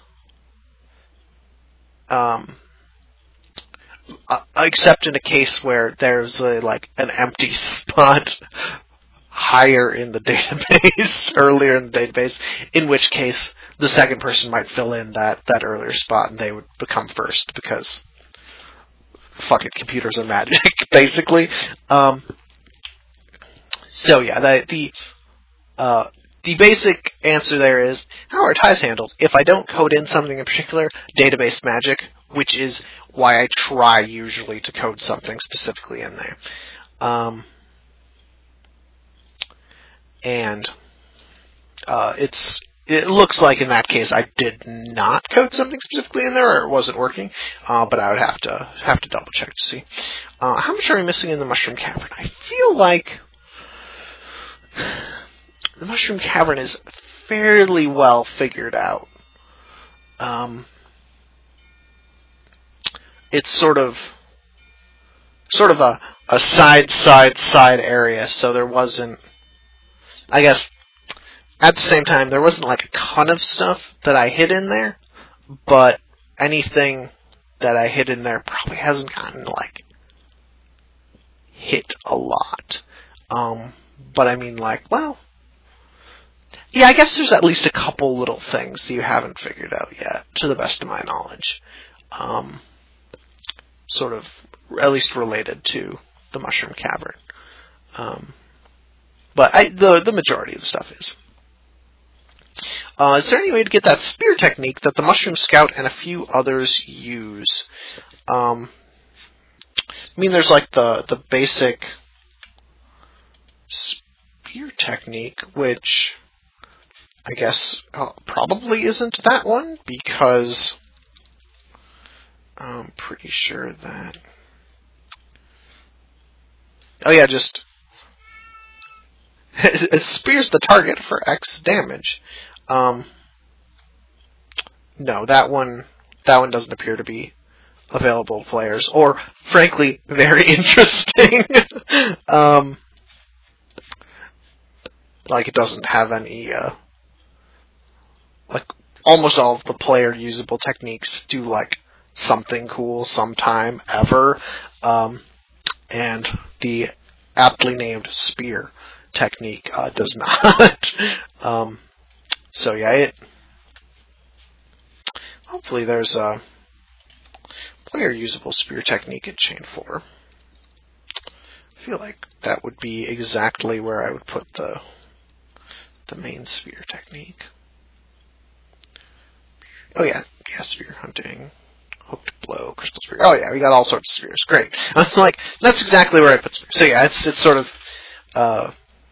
um, uh, except in a case where there's a, like an empty spot higher in the database, earlier in the database, in which case the second person might fill in that, that earlier spot and they would become first because fuck it, computers are magic, basically. Um, so yeah, the, the, uh, the basic answer there is, how are ties handled? If I don't code in something in particular, database magic, which is why I try usually to code something specifically in there. Um, and uh, it's it looks like in that case I did not code something specifically in there, or it wasn't working. Uh, but I would have to have to double check to see. Uh, how much are we missing in the Mushroom Cavern? I feel like the Mushroom Cavern is fairly well figured out. Um, it's sort of sort of a, a side, side, side area, so there wasn't, I guess, at the same time, there wasn't like a ton of stuff that I hid in there, but anything that I hid in there probably hasn't gotten, like, hit a lot. Um, but I mean, like, well, yeah, I guess there's at least a couple little things that you haven't figured out yet, to the best of my knowledge. Um, sort of, at least related to the Mushroom Cavern. Um, but I, the the majority of the stuff is. Uh, is there any way to get that spear technique that the Mushroom Scout and a few others use? Um, I mean, there's like the, the basic spear technique, which I guess uh, probably isn't that one, because I'm pretty sure that... Oh yeah, just... it spears the target for X damage. Um, no, that one that one doesn't appear to be available to players, or frankly, very interesting. um, like it doesn't have any. Uh, like almost all of the player usable techniques do like something cool sometime ever, um, and the aptly named spear technique uh, does not. um, so yeah, it. Hopefully, there's a player usable spear technique in Chain Four. I feel like that would be exactly where I would put the the main spear technique. Oh yeah, yeah, spear hunting, hooked blow, crystal spear. Oh yeah, we got all sorts of spears. Great. I was like, that's exactly where I put spear. So yeah, it's it's sort of. Uh,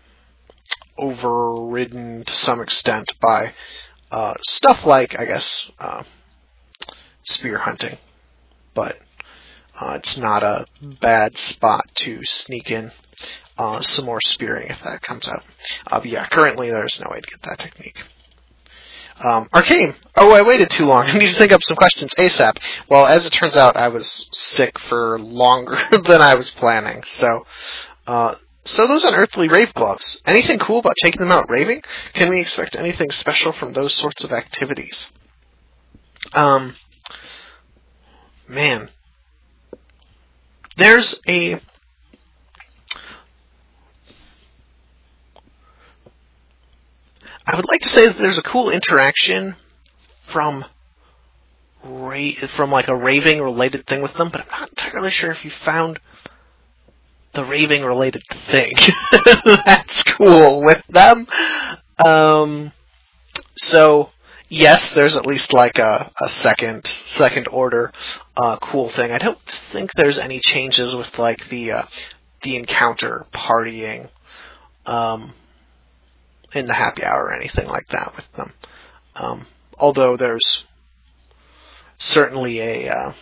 overridden to some extent by uh, stuff like, I guess, uh, spear hunting. But uh, it's not a bad spot to sneak in uh, some more spearing if that comes out. Uh, but yeah, currently there's no way to get that technique. Um, Arcane. Oh, I waited too long. I need to think up some questions ASAP. Well, as it turns out, I was sick for longer than I was planning. So, uh, So those unearthly rave gloves, anything cool about taking them out raving? Can we expect anything special from those sorts of activities? Um, man. There's a... I would like to say that there's a cool interaction from ra- from like a raving related thing with them, but I'm not entirely sure if you found the raving related thing that's cool with them. Um, so yes, there's at least like a, a second second order uh, cool thing. I don't think there's any changes with like the uh, the encounter partying um, in the happy hour or anything like that with them. Um, although there's certainly a uh,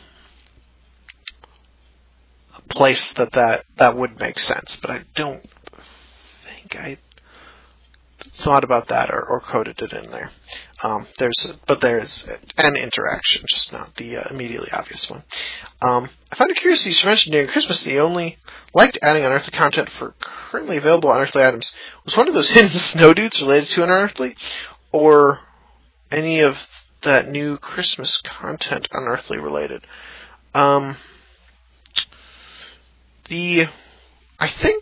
place that, that that would make sense, but I don't think I thought about that or, or coded it in there. Um, there's, but there's an interaction, just not the uh, immediately obvious one. Um, I found it curious that you mentioned during Christmas that you only liked adding unearthly content for currently available unearthly items. Was one of those hidden snow dudes related to an unearthly, or any of that new Christmas content unearthly related? Um, the, I think.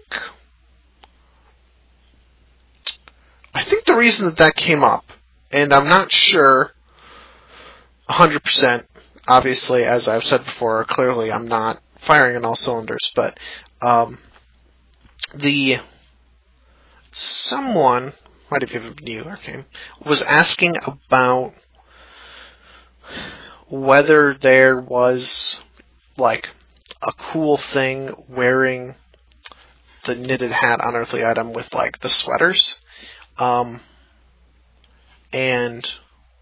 I think the reason that that came up, and I'm not sure one hundred percent, obviously, as I've said before, clearly I'm not firing on all cylinders, but um, the someone, might have even been you, okay, was asking about whether there was, like, a cool thing wearing the knitted hat unearthly item with, like, the sweaters. Um, and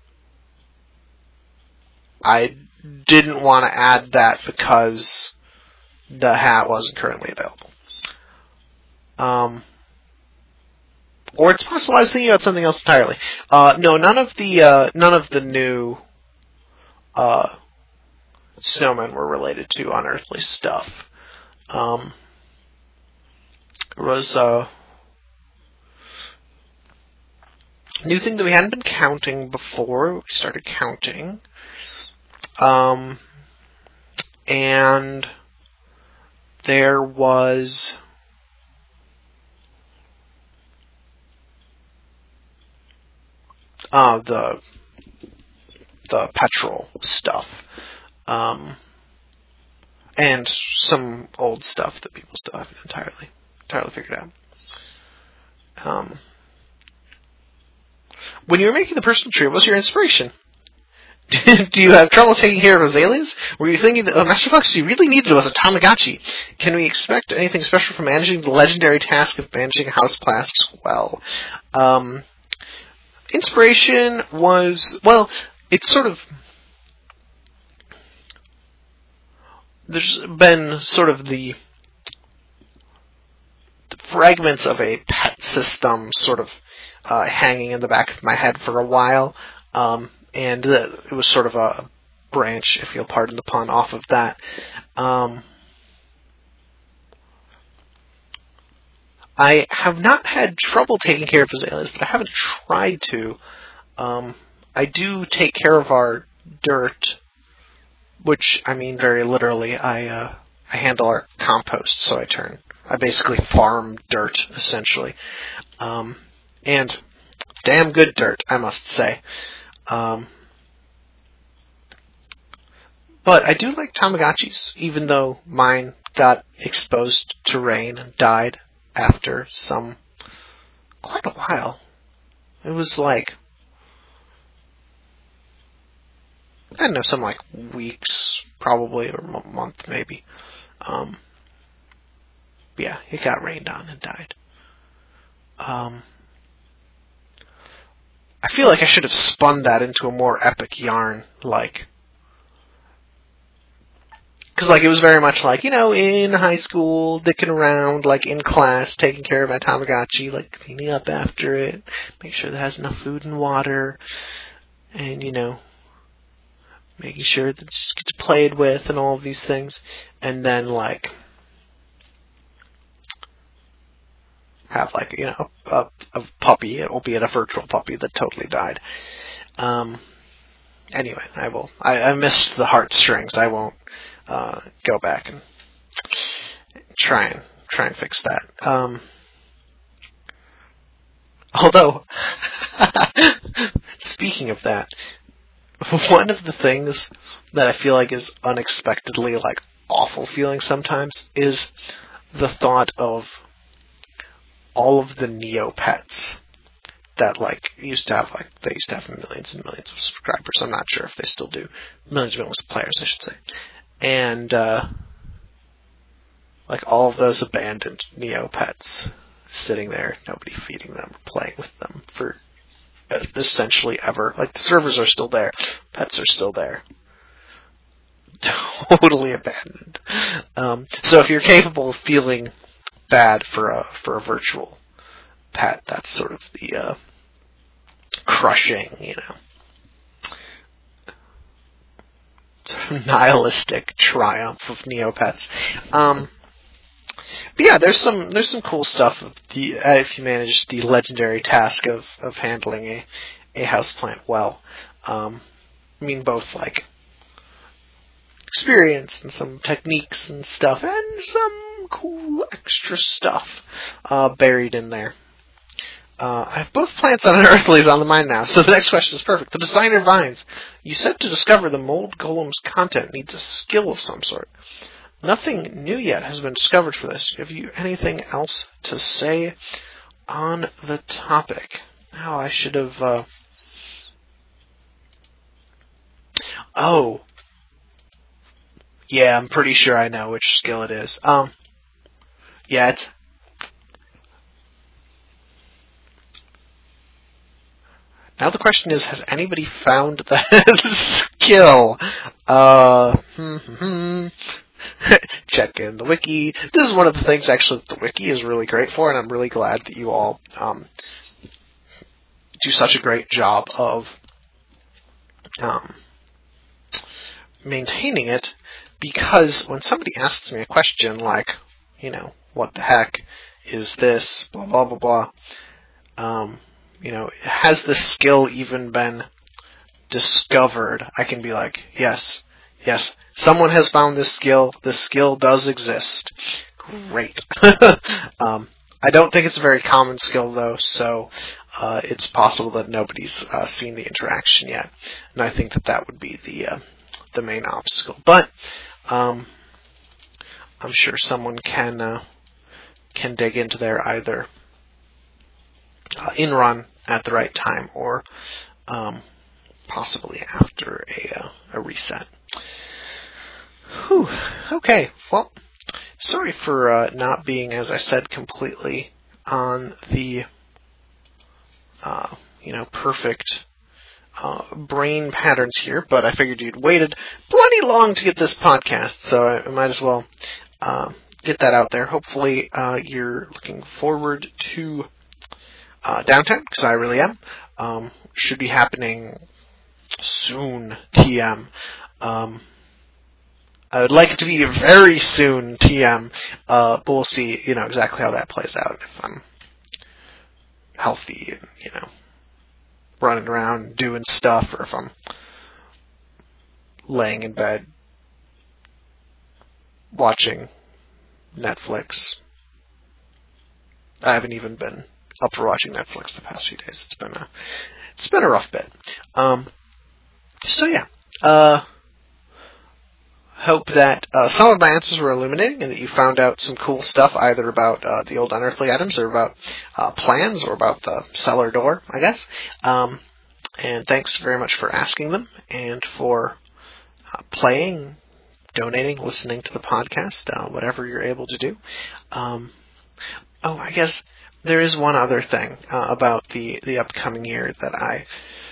I didn't want to add that because the hat wasn't currently available. Um, or it's possible I was thinking about something else entirely. Uh, no, none of the, uh, none of the new, uh, snowmen were related to unearthly stuff. Um, it was, uh, new thing that we hadn't been counting before. We started counting. Um, and there was uh, the the petrol stuff. Um, and some old stuff that people still haven't entirely entirely figured out. Um, When you were making the personal tree, what was your inspiration? Do you have trouble taking care of azaleas? Were you thinking that, oh, Master Fox, you really needed was a Tamagotchi? Can we expect anything special from managing the legendary task of managing houseplants well? Um, inspiration was, well, it's sort of, there's been sort of the, the fragments of a pet system sort of Uh, hanging in the back of my head for a while, um, and uh, it was sort of a branch, if you'll pardon the pun, off of that. Um, I have not had trouble taking care of azaleas, but I haven't tried to. Um, I do take care of our dirt, which I mean very literally. I uh, I handle our compost, so I turn. I basically farm dirt essentially. Um, And damn good dirt, I must say. Um, but I do like Tamagotchis, even though mine got exposed to rain and died after some, quite a while. It was like, I don't know, some like weeks, probably, or a month maybe. Um, yeah, it got rained on and died. Um... I feel like I should have spun that into a more epic yarn, like, because, like, it was very much like, you know, in high school, dicking around, like, in class, taking care of my Tamagotchi, like, cleaning up after it, make sure it has enough food and water, and, you know, making sure that it just gets played with and all of these things, and then, like, have, like, you know, a, a puppy, albeit a virtual puppy that totally died. Um, anyway, I will, I, I missed the heartstrings. I won't, uh, go back and try and, try and fix that. Um, although, speaking of that, one of the things that I feel like is unexpectedly, like, awful feeling sometimes is the thought of all of the Neopets that, like, used to have, like, they used to have millions and millions of subscribers. I'm not sure if they still do. Millions and millions of players, I should say. And, uh, like, all of those abandoned Neopets sitting there, nobody feeding them or playing with them for essentially ever. Like, the servers are still there. Pets are still there. Totally abandoned. Um, so if you're capable of feeling bad for a for a virtual Neopet. That's sort of the uh, crushing, you know, sort of nihilistic triumph of Neopets. Um, but yeah, there's some there's some cool stuff. Of the uh, if you manage the legendary task of, of handling a a houseplant well. Um, I mean, both like experience and some techniques and stuff, and some cool extra stuff uh, buried in there. Uh, I have both plants and unearthlies on the mind now, so the next question is perfect. The designer Vines. You said to discover the mold golem's content needs a skill of some sort. Nothing new yet has been discovered for this. Have you anything else to say on the topic? Now, I should have... Uh... Oh. Yeah, I'm pretty sure I know which skill it is. Um, yeah, it's... Now the question is, has anybody found that skill? Uh, hmm, hmm, hmm. Check in the wiki. This is one of the things, actually, that the wiki is really great for, and I'm really glad that you all um, do such a great job of um, maintaining it, because when somebody asks me a question like, you know, what the heck is this, blah, blah, blah, blah, um, you know, has this skill even been discovered? I can be like, yes, yes, someone has found this skill. This skill does exist. Great. um, I don't think it's a very common skill, though, so uh, it's possible that nobody's uh, seen the interaction yet. And I think that that would be the uh, the main obstacle. But um, I'm sure someone can uh, can dig into there either uh, in run at the right time or um, possibly after a uh, a reset. Whew. Okay, well, sorry for uh, not being, as I said, completely on the, uh, you know, perfect uh, brain patterns here, but I figured you'd waited plenty long to get this podcast, so I might as well uh, get that out there. Hopefully uh, you're looking forward to uh, downtime, because I really am. Um, should be happening soon, T M. Um, I would like it to be very soon, T M, uh, but we'll see, you know, exactly how that plays out. If I'm healthy and, you know, running around doing stuff, or if I'm laying in bed watching Netflix. I haven't even been up for watching Netflix the past few days. It's been a, it's been a rough bit. Um, so yeah, uh, hope that uh, some of my answers were illuminating and that you found out some cool stuff either about uh, the old unearthly items or about uh, plans or about the cellar door, I guess. Um, and thanks very much for asking them and for uh, playing, donating, listening to the podcast, uh, whatever you're able to do. Um, oh, I guess there is one other thing uh, about the, the upcoming year that I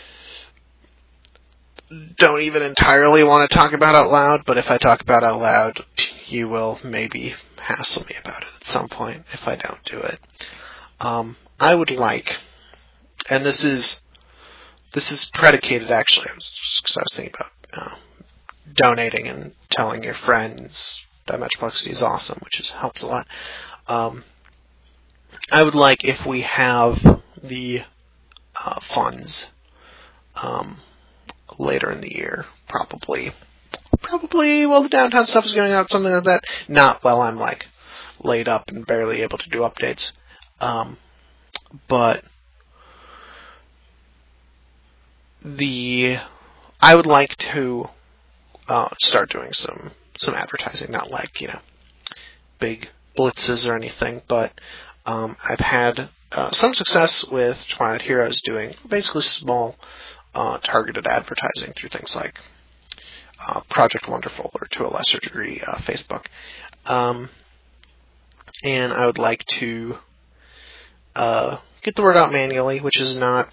don't even entirely want to talk about out loud, but if I talk about out loud, you will maybe hassle me about it at some point if I don't do it. Um, I would like, and this is this is predicated actually, I was, just, I was thinking about uh, donating and telling your friends that Metroplex is awesome, which has helped a lot. Um, I would like if we have the uh, funds um, later in the year, probably, probably while the downtown stuff is going out, something like that. Not while I'm like laid up and barely able to do updates. Um, but the I would like to uh, start doing some some advertising, not like, you know, big blitzes or anything, but um, I've had uh, some success with Twilight Heroes doing basically small uh, targeted advertising through things like uh, Project Wonderful or to a lesser degree uh, Facebook. Um, and I would like to uh, get the word out manually, which is not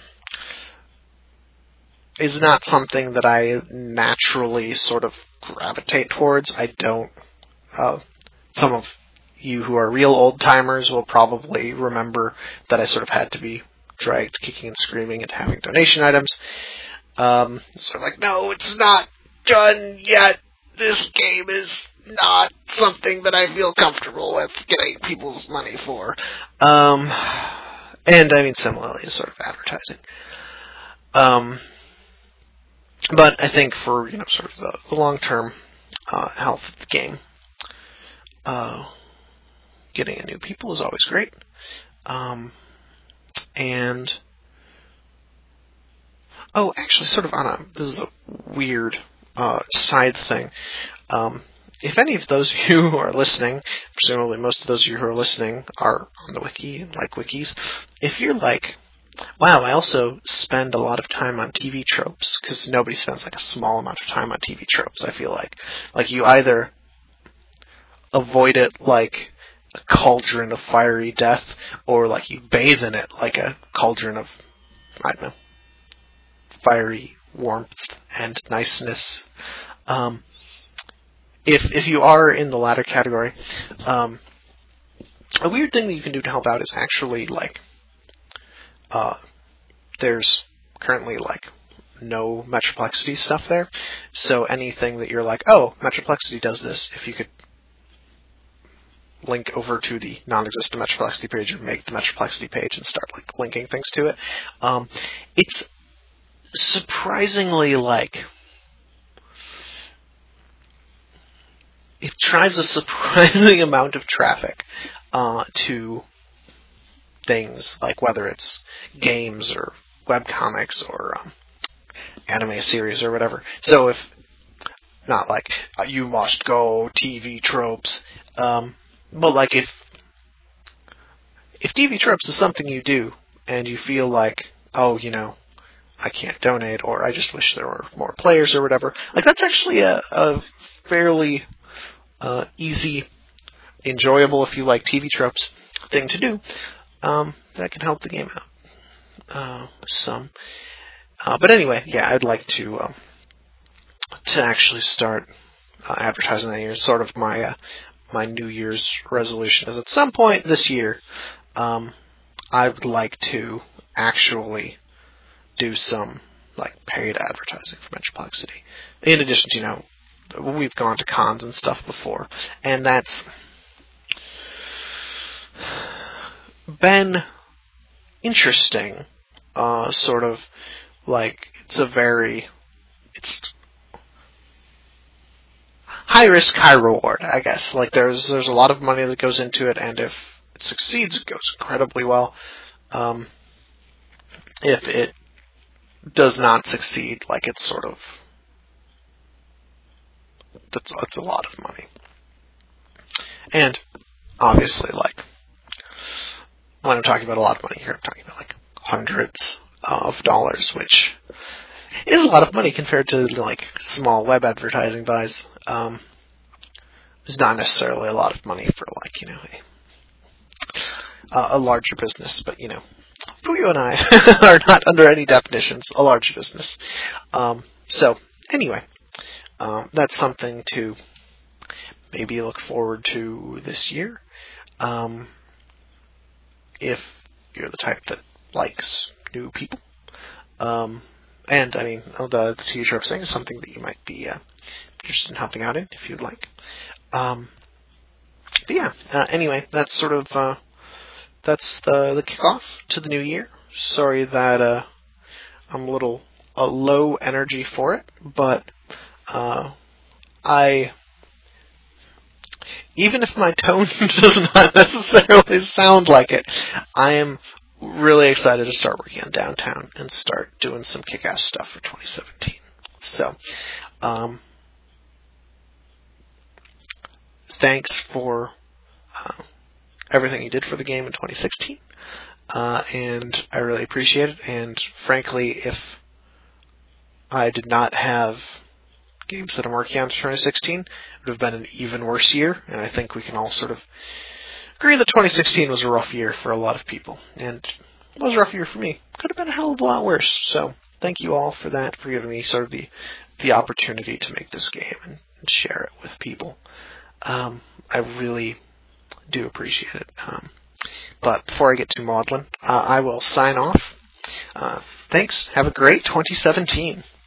is not something that I naturally sort of gravitate towards. I don't. Uh, some of you who are real old-timers will probably remember that I sort of had to be dragged kicking and screaming and having donation items. Um, sort of like, no, it's not done yet. This game is not something that I feel comfortable with getting people's money for. Um, and, I mean, similarly, sort of advertising. Um, but I think for, you know, sort of the, the long-term uh, health of the game, uh, getting in new people is always great. Um, and... Oh, actually, sort of on a... This is a weird uh, side thing. Um, if any of those of you who are listening, presumably most of those of you who are listening are on the wiki and like wikis, if you're like, wow, I also spend a lot of time on T V tropes, because nobody spends like a small amount of time on T V tropes, I feel like. Like you either avoid it like a cauldron of fiery death, or like you bathe in it like a cauldron of, I don't know, fiery warmth and niceness. Um, if if you are in the latter category, um, a weird thing that you can do to help out is actually like, uh, there's currently like no Metroplexity stuff there, so anything that you're like, oh, Metroplexity does this, if you could link over to the non-existent Metroplexity page or make the Metroplexity page and start like linking things to it, um, it's surprisingly like it drives a surprising amount of traffic uh, to things like whether it's games or webcomics or um, anime series or whatever. So if not like uh, you must go T V tropes, um, but like if if T V tropes is something you do and you feel like, oh, you know, I can't donate, or I just wish there were more players or whatever, like that's actually a, a fairly uh, easy, enjoyable, if you like T V tropes, thing to do um, that can help the game out uh, some. Uh, but anyway, yeah, I'd like to um, to actually start uh, advertising that year. Sort of my uh, my New Year's resolution is at some point this year, um, I would like to actually do some like paid advertising for Metroplexity. In addition to, you know, we've gone to cons and stuff before, and that's been interesting. Uh, sort of like it's a very it's high risk, high reward, I guess. Like there's there's a lot of money that goes into it, and if it succeeds, it goes incredibly well. Um, if it does not succeed, like it's sort of that's that's a lot of money. And obviously, like when I'm talking about a lot of money here, I'm talking about like hundreds of dollars, which is a lot of money compared to like small web advertising buys. Um, it's not necessarily a lot of money for like, you know, a, a larger business, but you know, Puyo and I are not under any definitions a large business. Um, so anyway, um, that's something to maybe look forward to this year. Um, if you're the type that likes new people. Um, and, I mean, the, the T V trope thing is something that you might be uh, interested in helping out in, if you'd like. Um, but yeah, uh, anyway, that's sort of, uh, that's the, the kickoff to the new year. Sorry that uh, I'm a little uh, low energy for it, but uh, I... Even if my tone does not necessarily sound like it, I am really excited to start working on Downtown and start doing some kick-ass stuff for twenty seventeen. So, um, thanks for uh, everything you did for the game in twenty sixteen, uh, and I really appreciate it. And frankly, if I did not have games that I'm working on for twenty sixteen, it would have been an even worse year, and I think we can all sort of agree that twenty sixteen was a rough year for a lot of people, and it was a rough year for me. Could have been a hell of a lot worse, so thank you all for that, for giving me sort of the, the opportunity to make this game and, and share it with people. Um, I really do appreciate it. Um, but before I get to maudlin, uh, I will sign off. Uh, thanks. Have a great twenty seventeen.